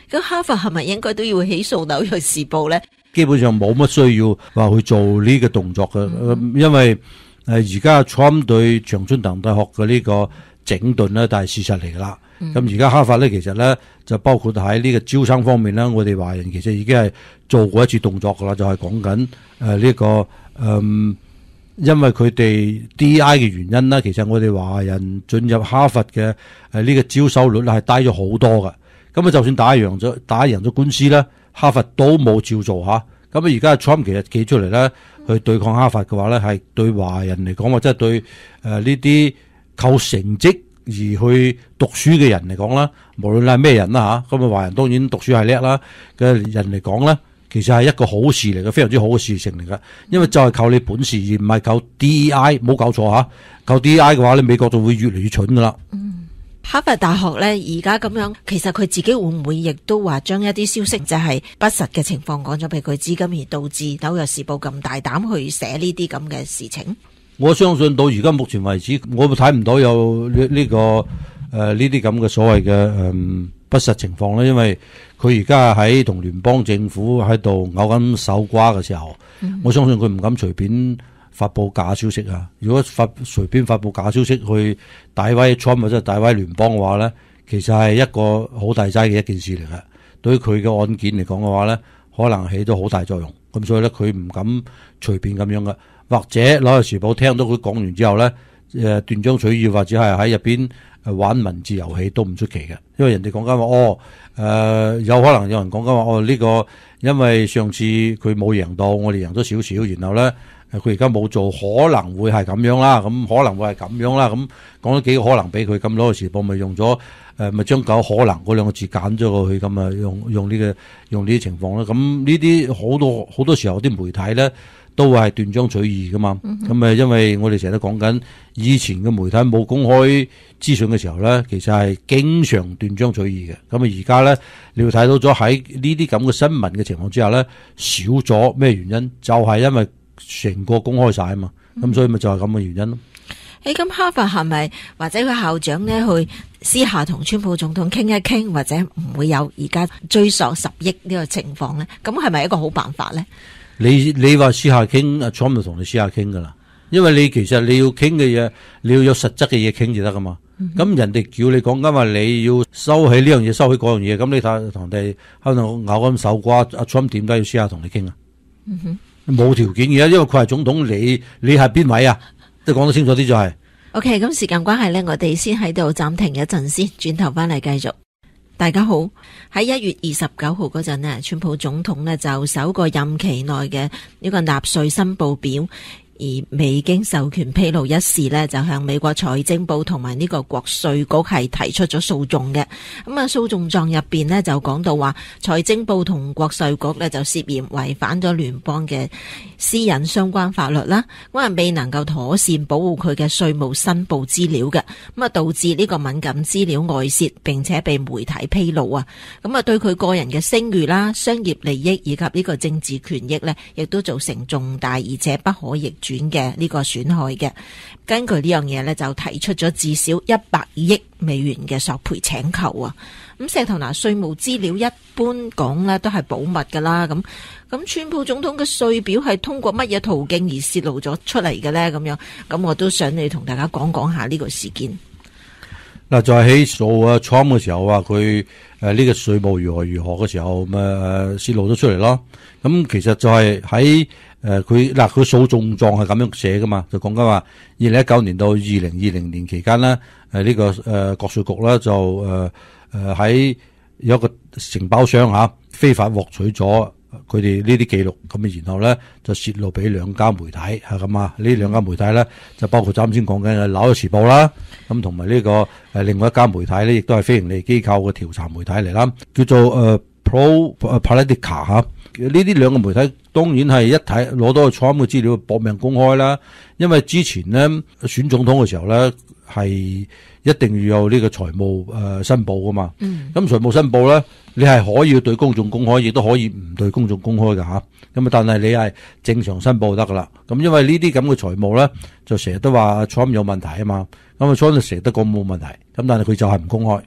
咁哈佛係咪應該都要起訴紐約時報咧？ 基本上冇乜需要話去做呢個動作嘅，因為而家 Trump 對常春藤大學嘅呢個整頓咧，但係事實嚟噶啦。咁而家哈佛咧，其實咧就包括喺呢個招生方面咧，我哋華人其實已經係做過一次動作噶啦，就係講緊呢個因為佢哋 DEI 嘅原因啦，其實我哋華人進入哈佛嘅呢個招收率係低咗好多噶。咁啊，就算打贏咗官司咧，哈佛都冇照做吓。咁啊，而家 Trump 其實企出嚟咧，去對抗哈佛嘅話咧，係對華人嚟講，或者係對呢啲靠成績而去讀書嘅人嚟講啦，無論係咩人啦吓，咁啊華人當然讀書係叻啦嘅人嚟講咧，其實係一個好事嚟嘅，非常之好嘅事情嚟噶。因為就係靠你本事，而唔係靠 DEI， 冇搞錯吓。靠 DEI 嘅話咧，美國就會越嚟越蠢噶啦。 哈佛大學咧而家咁樣，其實佢自己會唔會亦都話將一啲消息就係不實嘅情況講咗俾佢知，咁而導致紐約時報咁大膽去寫呢啲咁嘅事情？ 我相信到而家目前為止，我睇唔到有呢啲咁嘅所謂嘅不實情況啦。因為佢而家喺同聯邦政府喺度咬緊手瓜嘅時候，我相信佢唔敢隨便發佈假消息啊！如果隨便發佈假消息去詆毀 Trump 或者詆毀聯邦嘅話咧，其實係一個好大劑嘅一件事嚟嘅。對於佢嘅案件嚟講嘅話咧，可能起咗好大作用。咁所以咧，佢唔敢隨便咁樣嘅。或者紐約時報聽到佢講完之後咧，斷章取義或者係喺入邊玩文字遊戲都唔出奇嘅。因為人哋講緊話有可能有人講緊話呢個因為上次佢冇贏到，我哋贏咗少少，然後咧佢而家冇做，可能會係咁樣啦。咁可能會係咁樣啦。咁講咗幾個可能俾佢，咁紐約時報咪用咗咪將九可能嗰兩個字揀咗過去，咁啊用呢啲情況啦。咁呢啲好多時候啲媒體咧都會係斷章取義噶嘛。咁因為我哋成日都講緊以前嘅媒體冇公開資訊嘅時候咧，其實係經常斷章取義嘅。咁啊而家咧你會睇到咗喺呢啲咁嘅新聞嘅情況之下咧，少咗咩原因？就係因為成個公開晒啊嘛。咁所以咪就係咁嘅原因咯。 咁哈佛係咪或者佢校長咧去私下同川普總統傾一傾，或者唔會有而家追索10億呢個情況咧？咁係咪一個好辦法咧？ 你話私下傾，阿 Trump 就同你私下傾噶啦。因為你其實你要傾嘅嘢，你要有實質嘅嘢傾就得噶嘛。咁人哋叫你講緊話，你要收起呢樣嘢，收起嗰樣嘢，咁你睇同人哋喺度咬緊手瓜，阿 Trump 點解要私下同你傾啊？冇條件嘅，因為佢係總統，你係邊位啊？都講得清楚啲就係。 OK， 咁時間關係呢，我哋先喺度暫停一陣先，轉頭翻嚟繼續。大家好，喺1月29號嗰陣呢，川普總統呢就首個任期內嘅呢個納稅申報表而未經授權披露一事呢，就向美國財政部同埋呢個國稅局係提出咗訴訟嘅。咁啊，訴訟狀入邊呢，就講到話，財政部同國稅局呢，就涉嫌違反咗聯邦嘅私隱相關法律啦，咁啊未能夠妥善保護佢嘅稅務申報資料嘅，咁啊導致呢個敏感資料外泄，並且被媒體披露啊，咁啊對佢個人嘅聲譽啦、商業利益以及呢個政治權益呢，亦都造成重大而且不可逆轉嘅呢個損害嘅。根據呢樣嘢呢，就提出咗至少100億美元嘅索賠請求啊。咁石頭嗱，稅務資料一般講咧都係保密噶啦。咁川普總統嘅稅表係通過乜嘢途徑而泄露咗出嚟嘅咧？咁樣，咁我都想你同大家講下呢個事件。 嗱，就係起訴啊 Trump 嘅時候啊，佢呢個稅務如何嘅時候，咪泄露咗出嚟咯。咁其實就係喺佢訴訟狀係咁樣寫噶嘛，就講緊話2019年到2020年期間咧，呢個國稅局咧就喺有一個承包商非法獲取咗佢哋呢啲記錄，咁然後咧就泄露俾2家媒體係咁啊。呢2家媒體咧就包括啱先講緊嘅紐約時報啦，咁同埋呢個另外一家媒體咧，亦都係非盈利機構嘅調查媒體嚟啦，叫做ProPublica 呢啲2個媒體當然係一睇攞到個 Trump 嘅資料搏命公開啦，因為之前咧選總統嘅時候咧係一定要有呢個財務申報噶嘛。咁財務申報咧，你係可以對公眾公開，亦都可以唔對公眾公開噶吓。咁但係你係正常申報得噶啦。咁因為呢啲咁嘅財務咧，就成日都話 Trump 有問題啊嘛。咁啊 Trump 就成日都講冇問題，咁但係佢就係唔公開。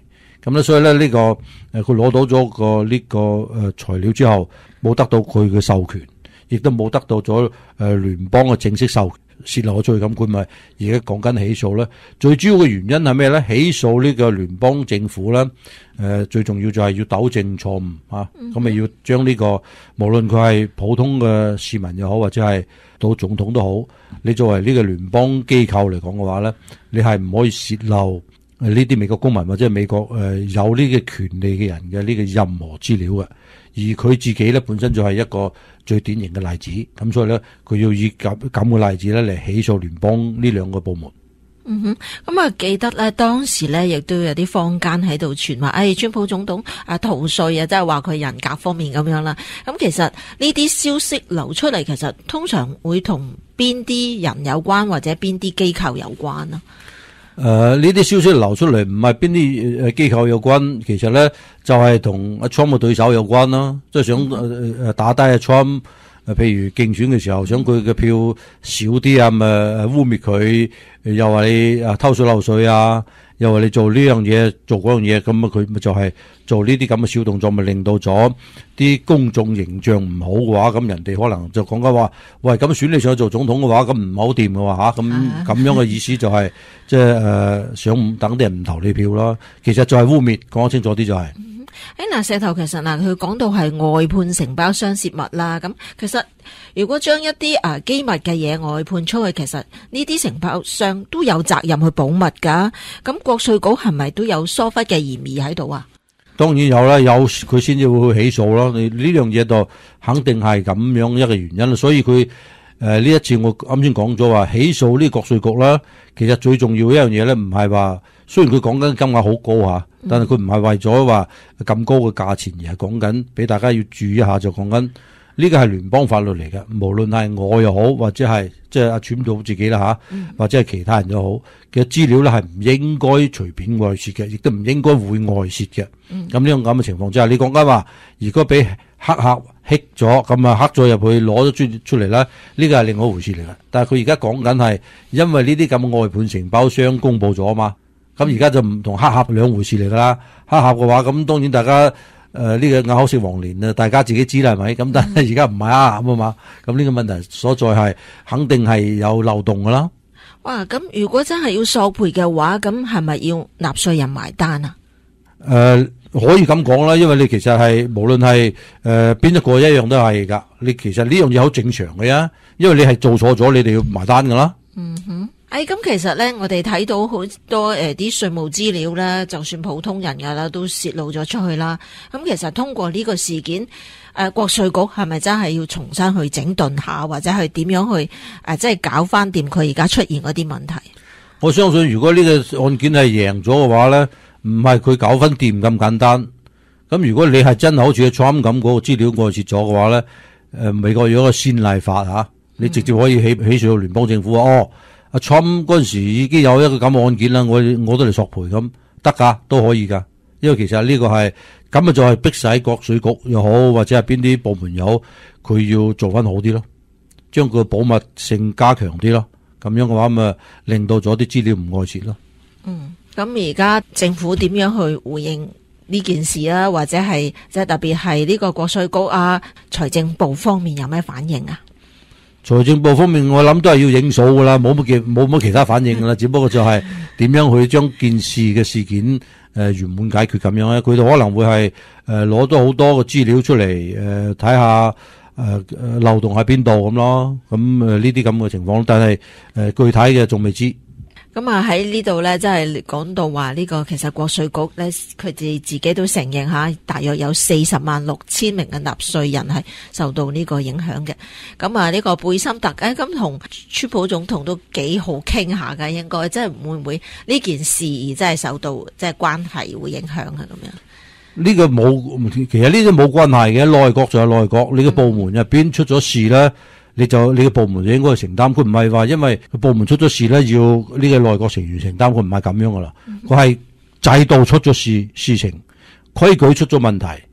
咁咧所以咧呢個佢攞到咗個呢個材料之後，冇得到佢嘅授權，亦都冇得到咗聯邦嘅正式授權，泄漏咗出去，咁佢咪而家講緊起訴咧。最主要嘅原因係咩咧？起訴呢個聯邦政府咧，最重要就係要糾正錯誤啊，咁咪要將呢個無論佢係普通嘅市民又好，或者係到總統都好，你作為呢個聯邦機構嚟講嘅話咧，你係唔可以泄漏呢啲美國公民或者係美國有呢個權利嘅人嘅呢個任何資料嘅。而佢自己咧本身就係一個最典型嘅例子，咁所以咧佢要以咁嘅例子咧嚟起訴聯邦呢兩個部門。 咁啊記得咧當時咧亦都有啲坊間喺度傳話，川普總統逃稅啊，即係話佢人格方面咁樣啦。咁其實呢啲消息流出嚟，其實通常會同邊啲人有關，或者邊啲機構有關啊？ 呢啲消息流出嚟唔係邊啲機構有關，其實咧就係同阿 Trump 嘅對手有關啦，即係想打低阿 Trump，譬如競選嘅時候想佢嘅票少啲啊，咪污衊佢，又話你偷稅漏稅啊，又話你做呢樣嘢做嗰樣嘢，咁啊佢咪就係做呢啲咁嘅小動作，咪令到咗啲公眾形象唔好嘅話，咁人哋可能就講緊話，喂，咁選你上去做總統嘅話，咁唔好掂嘅話咁樣嘅意思就係即係想等啲人唔投你票啦。其實就係污衊，講清楚啲就係。 石頭其實佢講到係外判承包商洩密啦，咁其實如果將一啲機密嘅嘢外判出去，其實呢啲承包商都有責任去保密噶。咁國稅局係咪都有疏忽嘅嫌疑喺度啊？ 當然有啦，有佢先至會去起訴咯。你呢樣嘢就肯定係咁樣一個原因，所以佢呢一次我啱先講咗話起訴呢個國稅局啦，其實最重要一樣嘢咧，唔係話雖然佢講緊金額好高吓，但係佢唔係為咗話咁高嘅價錢，而係講緊俾大家要注意一下，就講緊呢個係聯邦法律嚟嘅，無論係我又好，或者係即係阿川普自己啦吓，或者係其他人又好嘅資料咧，係唔應該隨便外泄嘅，亦都唔應該會外泄嘅。咁呢種咁嘅情況之下，你講緊話如果俾黑客闢咗，咁啊黑咗入去攞咗出嚟啦，呢個係另外一回事嚟嘅。但係佢而家講緊係因為呢啲咁嘅外判承包商公佈咗啊嘛，咁而家就唔同黑客兩回事嚟噶啦。黑客嘅話，咁當然大家呢個啞口食黃連啊，大家自己知啦係咪？咁但係而家唔係黑客啊嘛，咁呢個問題所在係肯定係有漏洞噶啦。 哇！咁如果真係要索賠嘅話，咁係咪要納稅人埋單啊？ 可以咁講啦，因為你其實係無論係邊一個一樣都係噶。你其實呢樣嘢好正常嘅呀，因為你係做錯咗，你哋要埋單噶啦。 咁其實咧，我哋睇到好多啲稅務資料咧，就算普通人噶啦，都泄露咗出去啦。咁其實通過呢個事件，國稅局係咪真係要重新去整頓下，或者係點樣去即係搞翻掂佢而家出現嗰啲問題？ 我相信如果呢個案件係贏咗嘅話咧，唔係佢搞翻掂咁簡單。咁如果你係真係好似 Trump 咁嗰個資料外泄咗嘅話咧，美國有一個先例法吓，你直接可以起訴到聯邦政府阿 Trump 嗰陣時已經有一個咁嘅案件啦，我都嚟索賠咁得噶，都可以噶。因為其實呢個係咁啊，就係逼使國稅局又好，或者係邊啲部門又好，佢要做翻好啲咯，將佢保密性加強啲咯。咁樣嘅話咪令到咗啲資料唔外泄咯。 咁而家政府點樣去回應呢件事啊？或者係即係特別係呢個國稅局啊、財政部方面有咩反應啊？ 財政部方面我諗都係要應數噶啦，冇乜其他反應噶啦，只不過就係點樣去將件事嘅事件圓滿解決咁樣咧。佢哋可能會係攞咗好多個資料出嚟睇下漏洞喺邊度咁咯。咁呢啲咁嘅情況，但係具體嘅仲未知。 咁喺呢度咧，即係講到話呢個其實國稅局咧，佢哋自己都承認下，大約有406000名嘅納稅人係受到呢個影響嘅。咁呢個貝森特咁同川普總統都幾好傾下㗎，應該即係會唔會呢件事真係受到即係關係會影響啊？咁樣呢個冇，其實呢啲冇關係嘅，內閣就係內閣，你個部門入邊出咗事咧。你個部門就應該去承擔，佢唔係話因為個部門出咗事咧，要呢個內閣成員承擔，佢唔係咁樣噶啦，佢係制度出咗事情，規矩出咗問題，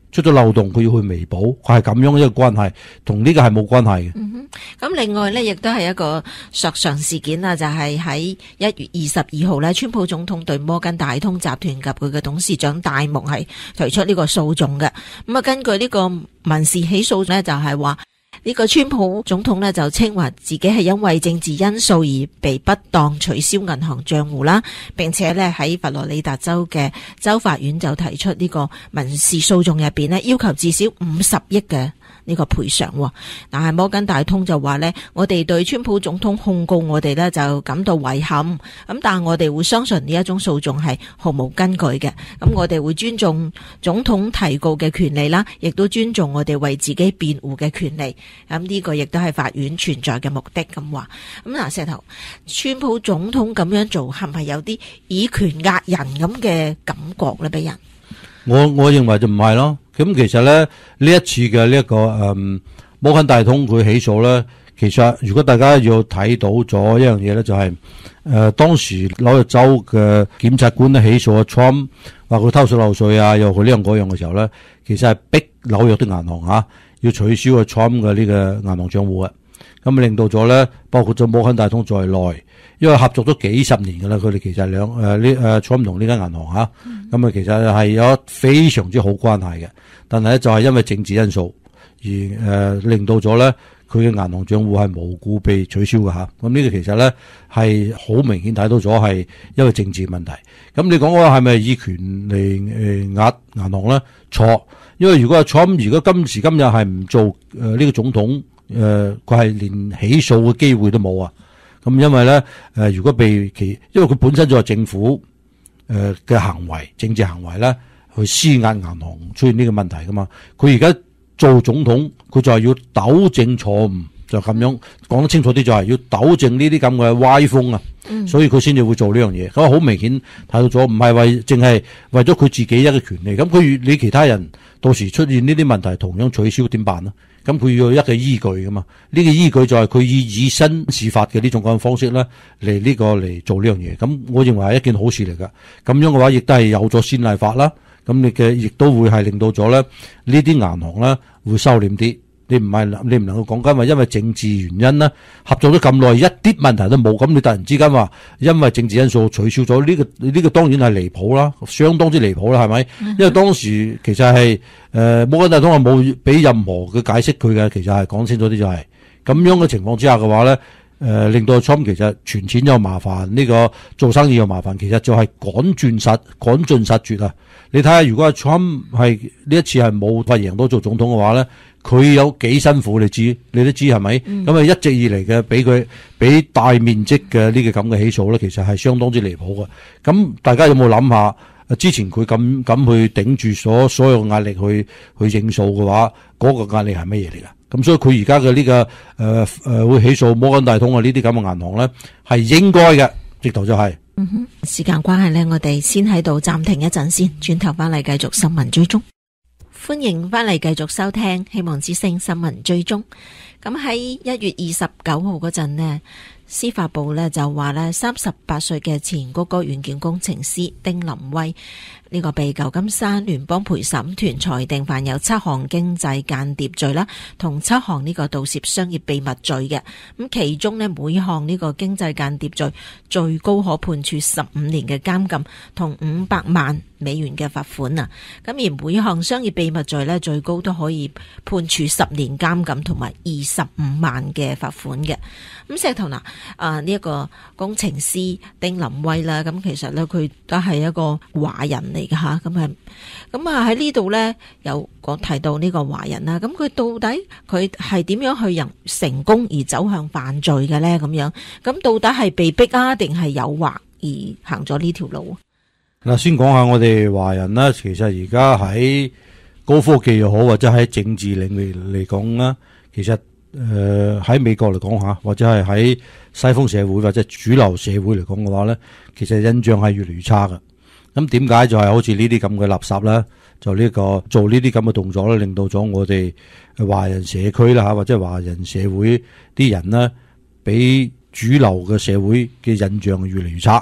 出咗漏洞，佢要去彌補，佢係咁樣一個關係，同呢個係冇關係嘅。 咁另外呢，亦都係一個索償事件啦，就係喺1月22號呢，川普總統對摩根大通集團及佢嘅董事長戴蒙係提出呢個訴訟嘅。咁啊，根據呢個民事起訴呢，就係話呢個川普總統呢，就稱話自己係因為政治因素而被不當取消銀行賬戶啦，並且呢，喺佛羅里達州嘅州法院就提出呢個民事訴訟入邊呢，要求至少50億嘅呢個賠償。但係摩根大通就話呢，我哋對川普總統控告我哋呢就感到遺憾，咁但係我哋會相信呢一種訴訟係毫無根據嘅。咁我哋會尊重總統提告嘅權利啦，亦都尊重我哋為自己辯護嘅權利。咁呢個亦都係法院存在嘅目的咁話。咁嗱，石頭，川普總統咁樣做係咪有啲以權壓人咁嘅感覺咧？俾人我認為就唔係咯。咁其實咧，呢一次嘅呢一個摩根大通佢起訴咧，其實如果大家要睇到咗一樣嘢咧，就係當時紐約州嘅檢察官咧起訴阿 Trump 話佢偷稅漏稅啊，又佢呢樣嗰樣嘅時候咧，其實係逼紐約的銀行要取消阿 Trump 嘅呢個銀行賬戶嘅。咁令到咗咧，包括咗摩根大通在內，因為合作咗幾十年噶啦，佢哋其實Trump 同呢間銀行咁啊其實係有非常之好關係嘅。但係咧就係因為政治因素而令到咗咧佢嘅銀行賬戶係無故被取消嘅。咁呢個其實咧係好明顯睇到咗係因為政治問題。咁你講話係咪以權嚟壓銀行咧？錯，因為如果Trump如果今時今日係唔做呢個總統，佢係連起訴嘅機會都冇啊！咁因為咧如果因為佢本身就係政府嘅行為，政治行為咧去施壓銀行出現呢個問題噶嘛。佢而家做總統，佢就係要糾正錯誤，就咁樣講得清楚啲，就係要糾正呢啲咁嘅歪風啊。所以佢先至會做呢樣嘢。咁好明顯睇到咗，唔係淨係為咗佢自己一個權利。咁你其他人到時出現呢啲問題，同樣取消點辦呢？咁佢要有一個依據噶嘛？呢個依據就係佢以身試法嘅呢種咁嘅方式咧，嚟做呢樣嘢。咁我認為係一件好事嚟噶。咁樣嘅話，亦都係有咗先例法啦。咁亦都會係令到咗咧呢啲銀行咧會收斂啲。你唔能夠講緊話因為政治原因咧合作咗咁耐一啲問題都冇，咁你突然之間話因為政治因素取消咗呢個當然係離譜啦，相當之離譜啦，係咪？因為當時其實係摩根大通係冇俾任何嘅解釋佢嘅，其實係講清楚啲就係咁樣嘅情況之下嘅話咧，令到 Trump 其實存錢又麻煩，呢個做生意又麻煩，其實就係趕盡殺絕啊！你睇下，如果 Trump 係呢一次係冇法贏到做總統嘅話咧，佢有幾辛苦你都知係咪？咁啊一直以嚟嘅俾大面積嘅呢個咁嘅起訴咧，其實係相當之離譜嘅。咁大家有冇諗下？之前佢咁去頂住所有壓力去應訴嘅話，嗰個壓力係乜嘢嚟㗎？咁所以佢而家嘅呢個會起訴摩根大通啊呢啲咁嘅銀行咧，係應該嘅，直頭就係。 時間關係咧，我哋先喺度暫停一陣先，轉頭翻嚟繼續新聞追蹤。歡迎翻嚟繼續收聽希望之聲新聞追蹤。咁喺1月29號嗰陣呢，司法部呢就話呢38歲嘅前谷歌軟件工程師丁林威呢個被舊金山聯邦陪審團裁定犯有7項經濟間諜罪啦，同7項呢個盜竊商業秘密罪嘅。咁其中呢，每項呢個經濟間諜罪最高可判處15年嘅監禁同500萬美元嘅罰款啊。咁而每項商業秘密罪呢，最高都可以判處10年監禁同埋25萬嘅罰款嘅。咁石頭嗱，呢一個工程師丁林威啦，咁其實呢，佢都係一個華人嚟嘅吓，咁喺呢度呢，有提到呢個華人啦，咁佢到底佢係點樣去成功而走向犯罪嘅呢？咁樣咁到底係被逼啊，定係誘惑而行咗呢條路？ 嗱，先講下我哋華人啦，其實而家喺高科技又好，或者喺政治領域嚟講啦，其實喺美國嚟講吓，或者係喺西方社會或者主流社會嚟講嘅話咧，其實印象係越嚟越差㗎。咁點解就係好似呢啲咁嘅垃圾啦，就呢個做呢啲咁嘅動作咧，令到咗我哋華人社區啦吓，或者華人社會啲人咧，俾主流嘅社會嘅印象越嚟越差。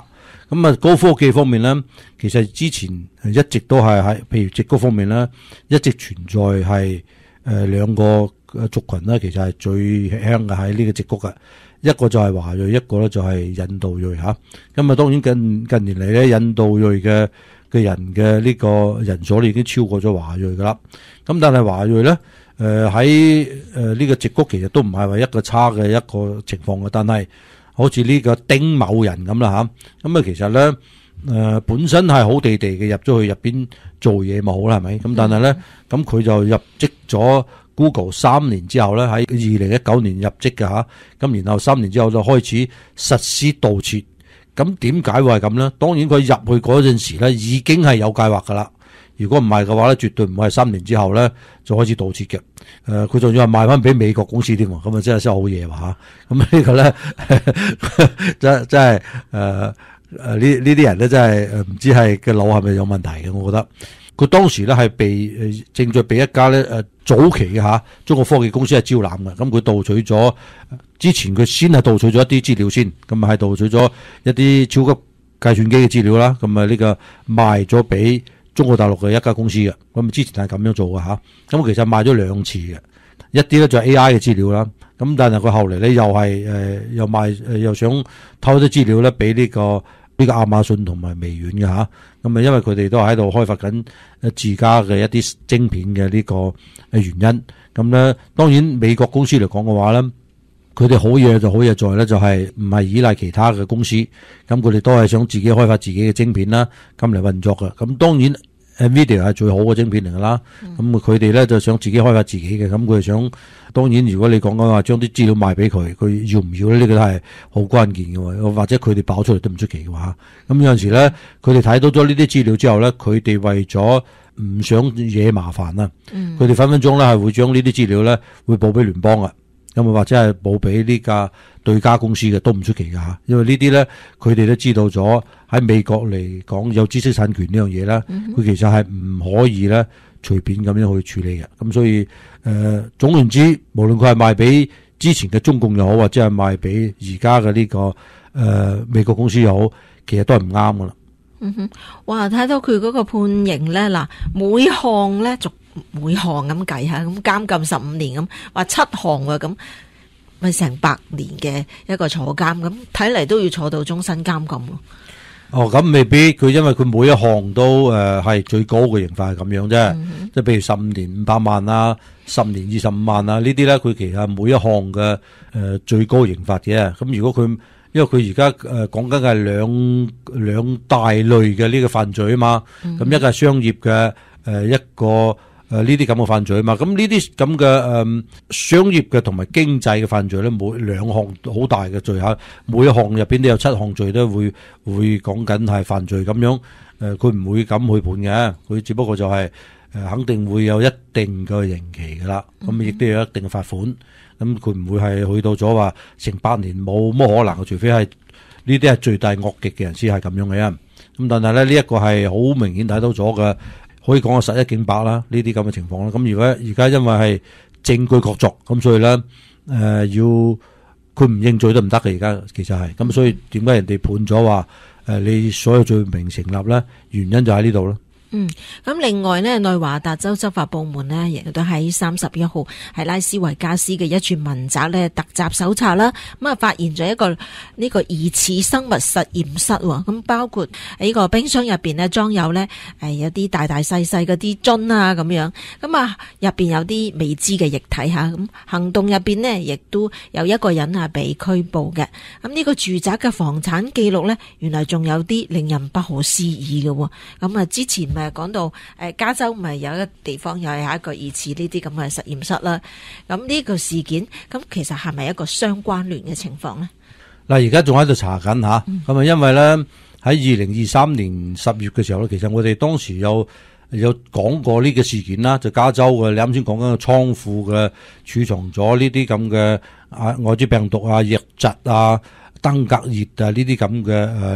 咁啊，高科技方面咧，其實之前一直都係喺，譬如矽谷方面咧，一直存在係兩個族群咧，其實係最輕嘅喺呢個矽谷嘅。一個就係華裔，一個咧就係印度裔嚇。咁啊，當然近年嚟咧，印度裔嘅人嘅呢個人數已經超過咗華裔噶啦。咁但係華裔咧，喺呢個矽谷其實都唔係話一個差嘅一個情況嘅。但係好似呢個丁某人咁啦嚇，咁啊其實咧本身係好地地嘅入咗去入邊做嘢咪好啦，係咪？咁但係咧，咁佢就入職咗Google 3年之後咧，喺2019年入職嘅嚇，咁然後3年之後就開始實施盜竊。咁點解會係咁咧？當然佢入去嗰陣時咧已經係有計劃噶啦。如果唔係嘅話咧，絕對唔會係3年之後咧就開始盜竊嘅。佢仲要係賣翻俾美國公司添喎，咁啊真係好嘢喎嚇。咁呢個咧真係呢啲人咧真係唔知係嘅腦係咪有問題嘅？我覺得佢當時咧係正在被一家咧早期嘅嚇中國科技公司係招攬嘅。咁佢盜取咗之前，佢先係盜取咗一啲資料先，咁係盜取咗一啲超級計算機嘅資料啦。咁啊呢個賣咗俾中國大陸嘅一家公司嘅。咁之前係咁樣做嘅嚇。咁其實賣咗2次嘅，一啲咧就係 AI 嘅資料啦。咁但係佢後嚟咧又係又賣又想偷啲資料咧俾呢個亞馬遜同埋微軟嘅嚇。咁啊因為佢哋都喺度開發緊自家嘅一啲晶片嘅呢個原因。咁咧當然美國公司嚟講嘅話咧，佢哋好嘢就好嘢在咧就係唔係依賴其他嘅公司，咁佢哋都係想自己開發自己嘅晶片啦，咁嚟運作嘅。咁當然 NVIDIA 係最好嘅晶片嚟噶啦，咁佢哋咧就想自己開發自己嘅，咁佢哋想當然如果你講緊話將啲資料賣俾佢，佢要唔要咧？呢個都係好關鍵嘅喎，或者佢哋爆出嚟都唔出奇嘅話，咁有陣時咧佢哋睇到咗呢啲資料之後咧，佢哋為咗唔想惹麻煩啊，佢哋分分鐘咧係會將呢啲資料咧會報俾聯邦啊。咁或者係報俾呢家對家公司嘅都唔出奇㗎嚇，因為呢啲咧佢哋都知道咗喺美國嚟講有知識產權呢樣嘢啦，佢其實係唔可以咧隨便咁樣去處理嘅。咁所以總言之，無論佢係賣俾之前嘅中共又好，或者係賣俾而家嘅呢個美國公司又好，其實都係唔啱㗎啦。 哇！睇到佢嗰個判刑咧，嗱每項咧每項咁計下，咁監禁15年咁，話7項喎，咁咪成100年嘅一個坐監，咁睇嚟都要坐到終身監禁咯。 哦，咁未必，佢因為佢每一項都係最高嘅刑罰係咁樣啫，即係譬如15年500萬啊，10年25萬啊，呢啲咧佢其實每一項嘅最高刑罰嘅。咁如果佢因為佢而家講緊嘅係兩大類嘅呢個犯罪啊嘛，咁一個係商業嘅一個呢啲咁嘅犯罪啊嘛，咁呢啲咁嘅商業嘅同埋經濟嘅犯罪咧，每兩項好大嘅罪嚇，每一項入邊都有7項罪都會講緊係犯罪咁樣，佢唔會咁去判嘅，佢只不過就係肯定會有一定嘅刑期噶啦，咁亦都有一定嘅罰款。咁佢唔會係去到咗話成100年冇乜可能，除非係呢啲係罪大惡極嘅人先係咁樣嘅。咁但係咧呢一個係好明顯睇到咗嘅，可以講係實一警白啦。呢啲咁嘅情況啦。咁如果而家因為係證據確鑿，咁所以咧要佢唔認罪都唔得嘅。而家其實係咁，所以點解人哋判咗話你所有罪名成立咧？原因就喺呢度咯。 咁另外呢，內華達州執法部門呢，亦都喺31號喺拉斯維加斯嘅一處民宅呢突襲搜查啦，咁啊發現咗一個呢個疑似生物實驗室，咁包括呢個冰箱入邊呢裝有呢有啲大大細細嗰啲樽啊咁樣，咁啊入邊有啲未知嘅液體吓，咁行動入邊呢亦都有一個人啊被拘捕嘅。咁呢個住宅嘅房產記錄呢，原來仲有啲令人不可思議嘅，咁啊之前講到加州咪有一個地方又係一個疑似呢啲咁嘅實驗室啦，咁呢個事件咁其實係咪一個相關聯嘅情況呢？ 嗱，而家仲喺度查緊吓，咁啊因為咧喺2023年10月嘅時候咧，其實我哋當時有講過呢個事件啦，就加州嘅你啱先講緊嘅倉庫嘅儲藏咗呢啲咁嘅艾滋病毒啊、瘧疾啊、登革熱啊呢啲咁嘅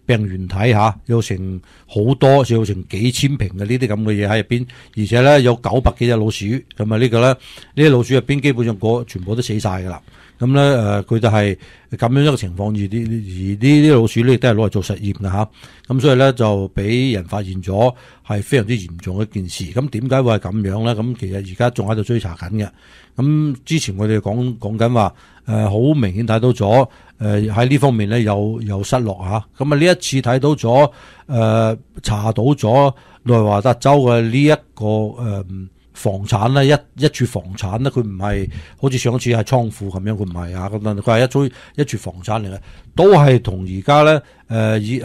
病原體嚇，有成好多，有成幾千瓶嘅呢啲咁嘅嘢喺入邊，而且咧有900幾隻老鼠，咁啊呢個咧呢啲老鼠入邊基本上全部都死晒㗎啦。咁咧佢就係咁樣一個情況，而呢啲老鼠咧亦都係攞嚟做實驗㗎嚇。咁所以咧就俾人發現咗係非常之嚴重嘅一件事。咁點解會係咁樣咧？咁其實而家仲喺度追查緊嘅。咁之前我哋講緊話好明顯睇到咗喺呢方面咧有失落嚇。咁啊呢一次睇到咗查到咗內華達州嘅呢一個房產咧一處房產咧，佢唔係好似上次係倉庫咁樣，佢唔係啊，咁但佢係一處房產嚟嘅，都係同而家咧喺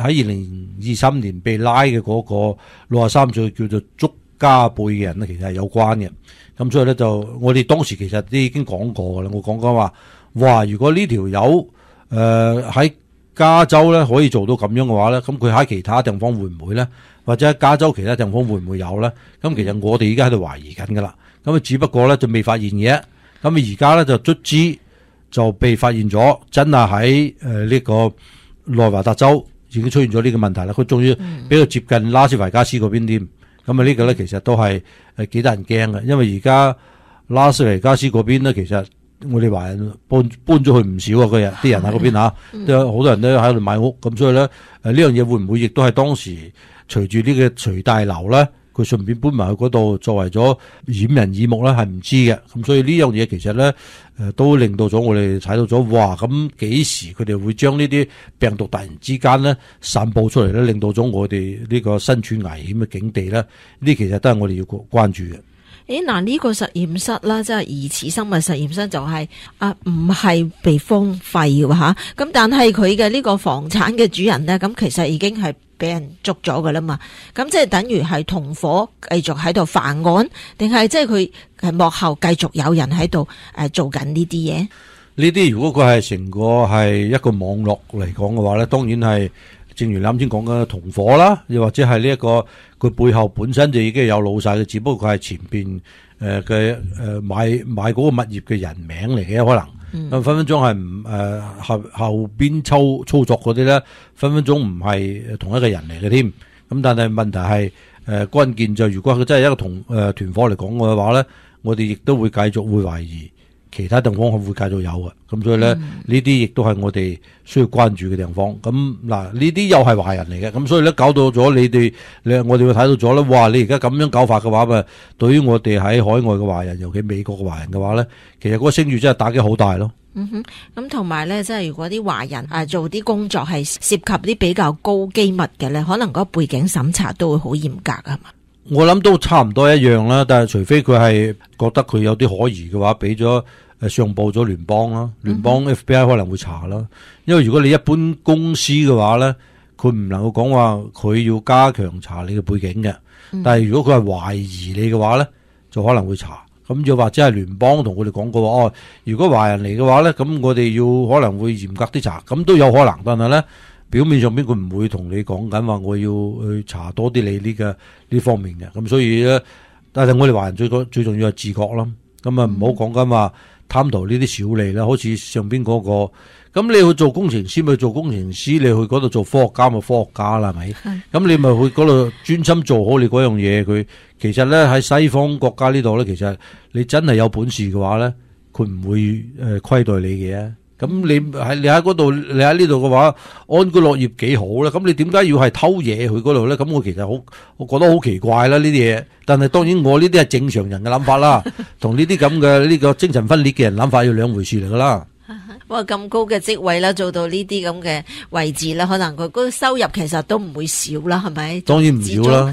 2023年被拉嘅嗰個63歲叫做祝加貝嘅人咧，其實係有關嘅。咁所以咧就我哋當時其實都已經講過㗎啦，我講緊話，哇！如果呢條友喺加州咧可以做到咁樣嘅話咧，咁佢喺其他地方會唔會咧？或者喺加州其他地方會唔會有咧？咁其實我哋而家喺度懷疑緊噶啦。咁啊，只不過咧就未發現嘅。咁啊，而家咧就卒之就被發現咗，真係喺呢個內華達州已經出現咗呢個問題啦。佢仲要比較接近拉斯維加斯嗰邊添。咁啊，呢個咧其實都係幾得人驚嘅，因為而家拉斯維加斯嗰邊咧，其實我哋華人搬咗去唔少啊，啲人喺嗰邊嚇，都有好多人都喺度買屋。咁所以咧呢樣嘢會唔會亦都係當時隨住呢個隨大流咧，佢順便搬埋去嗰度作為咗掩人耳目咧，係唔知嘅。咁所以呢樣嘢其實咧都令到咗我哋睇到咗，哇！咁幾時佢哋會將呢啲病毒突然之間咧散佈出嚟咧，令到咗我哋呢個身處危險嘅境地咧？呢其實都係我哋要關注嘅。 嗱，呢個實驗室啦，即係疑似生物實驗室就係唔係被荒廢嘅吓，咁但係佢嘅呢個房產嘅主人咧，咁其實已經係俾人捉咗噶啦嘛，咁即係等於係同伙繼續喺度犯案，定係即係佢係幕後繼續有人喺度做緊呢啲嘢？ 呢啲如果佢係成個係一個網絡嚟講嘅話咧，當然係正如你啱先講嘅同伙啦，又或者係呢一個佢背後本身就已經有老細嘅，只不過佢係前邊嘅買嗰個物業嘅人名嚟嘅可能，咁分分鐘係唔後邊操作嗰啲咧，分分鐘唔係同一個人嚟嘅添。咁但係問題係關鍵就如果佢真係一個團伙嚟講嘅話咧，我哋亦都會繼續會懷疑。其他地方會繼續有嘅，咁所以咧呢啲亦都係我哋需要關注嘅地方。咁嗱，呢啲又係華人嚟嘅，咁所以咧搞到咗我哋會睇到咗咧，哇！你而家咁樣搞法嘅話，咪對於我哋喺海外嘅華人，尤其美國嘅華人嘅話咧，其實嗰個聲譽真係打擊好大咯。 咁同埋咧，即係如果啲華人做啲工作係涉及啲比較高機密嘅咧，可能嗰個背景審查都會好嚴格係嘛？ 我諗都差唔多一樣啦，但係除非佢係覺得佢有啲可疑嘅話，俾咗上報咗聯邦啦，聯邦 FBI 可能會查啦。因為如果你一般公司嘅話咧，佢唔能夠講話佢要加強查你嘅背景嘅。但係如果佢係懷疑你嘅話咧，就可能會查。咁又或者係聯邦同佢哋講過如果華人嚟嘅話咧，咁我哋要可能會嚴格啲查，咁都有可能。但係咧，表面上邊佢唔會同你講緊話，我要去查多啲你呢方面嘅。咁所以咧，但係我哋華人最重要係自覺啦。咁啊唔好講緊話貪圖呢啲小利啦，好似上邊嗰個。咁你去做工程師咪做工程師，你去嗰度做科學家咪科學家啦，係咪？咁你咪去嗰度專心做好你嗰樣嘢。佢其實咧喺西方國家呢度咧，其實你真係有本事嘅話咧，佢唔會虧待你嘅。咁你喺嗰度，你喺呢度嘅話，安居樂業幾好啦。咁你點解要係偷嘢去嗰度咧？咁我其實我覺得好奇怪啦呢啲嘢。但係當然我呢啲係正常人嘅諗法啦，同呢啲咁嘅呢個精神分裂嘅人諗法要兩回事嚟噶啦。 哇！咁高嘅職位啦，做到呢啲咁嘅位置啦，可能佢嗰個收入其實都唔會少啦，係咪？ 當然唔少啦。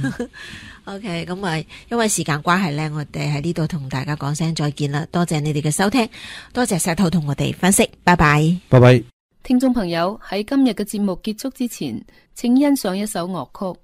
OK， 咁因為時間關係咧，我哋喺呢度同大家講聲再見啦。多謝你哋嘅收聽，多謝石頭同我哋分析，拜拜， 拜拜。 聽眾朋友，喺今日嘅節目結束之前，請欣賞一首樂曲。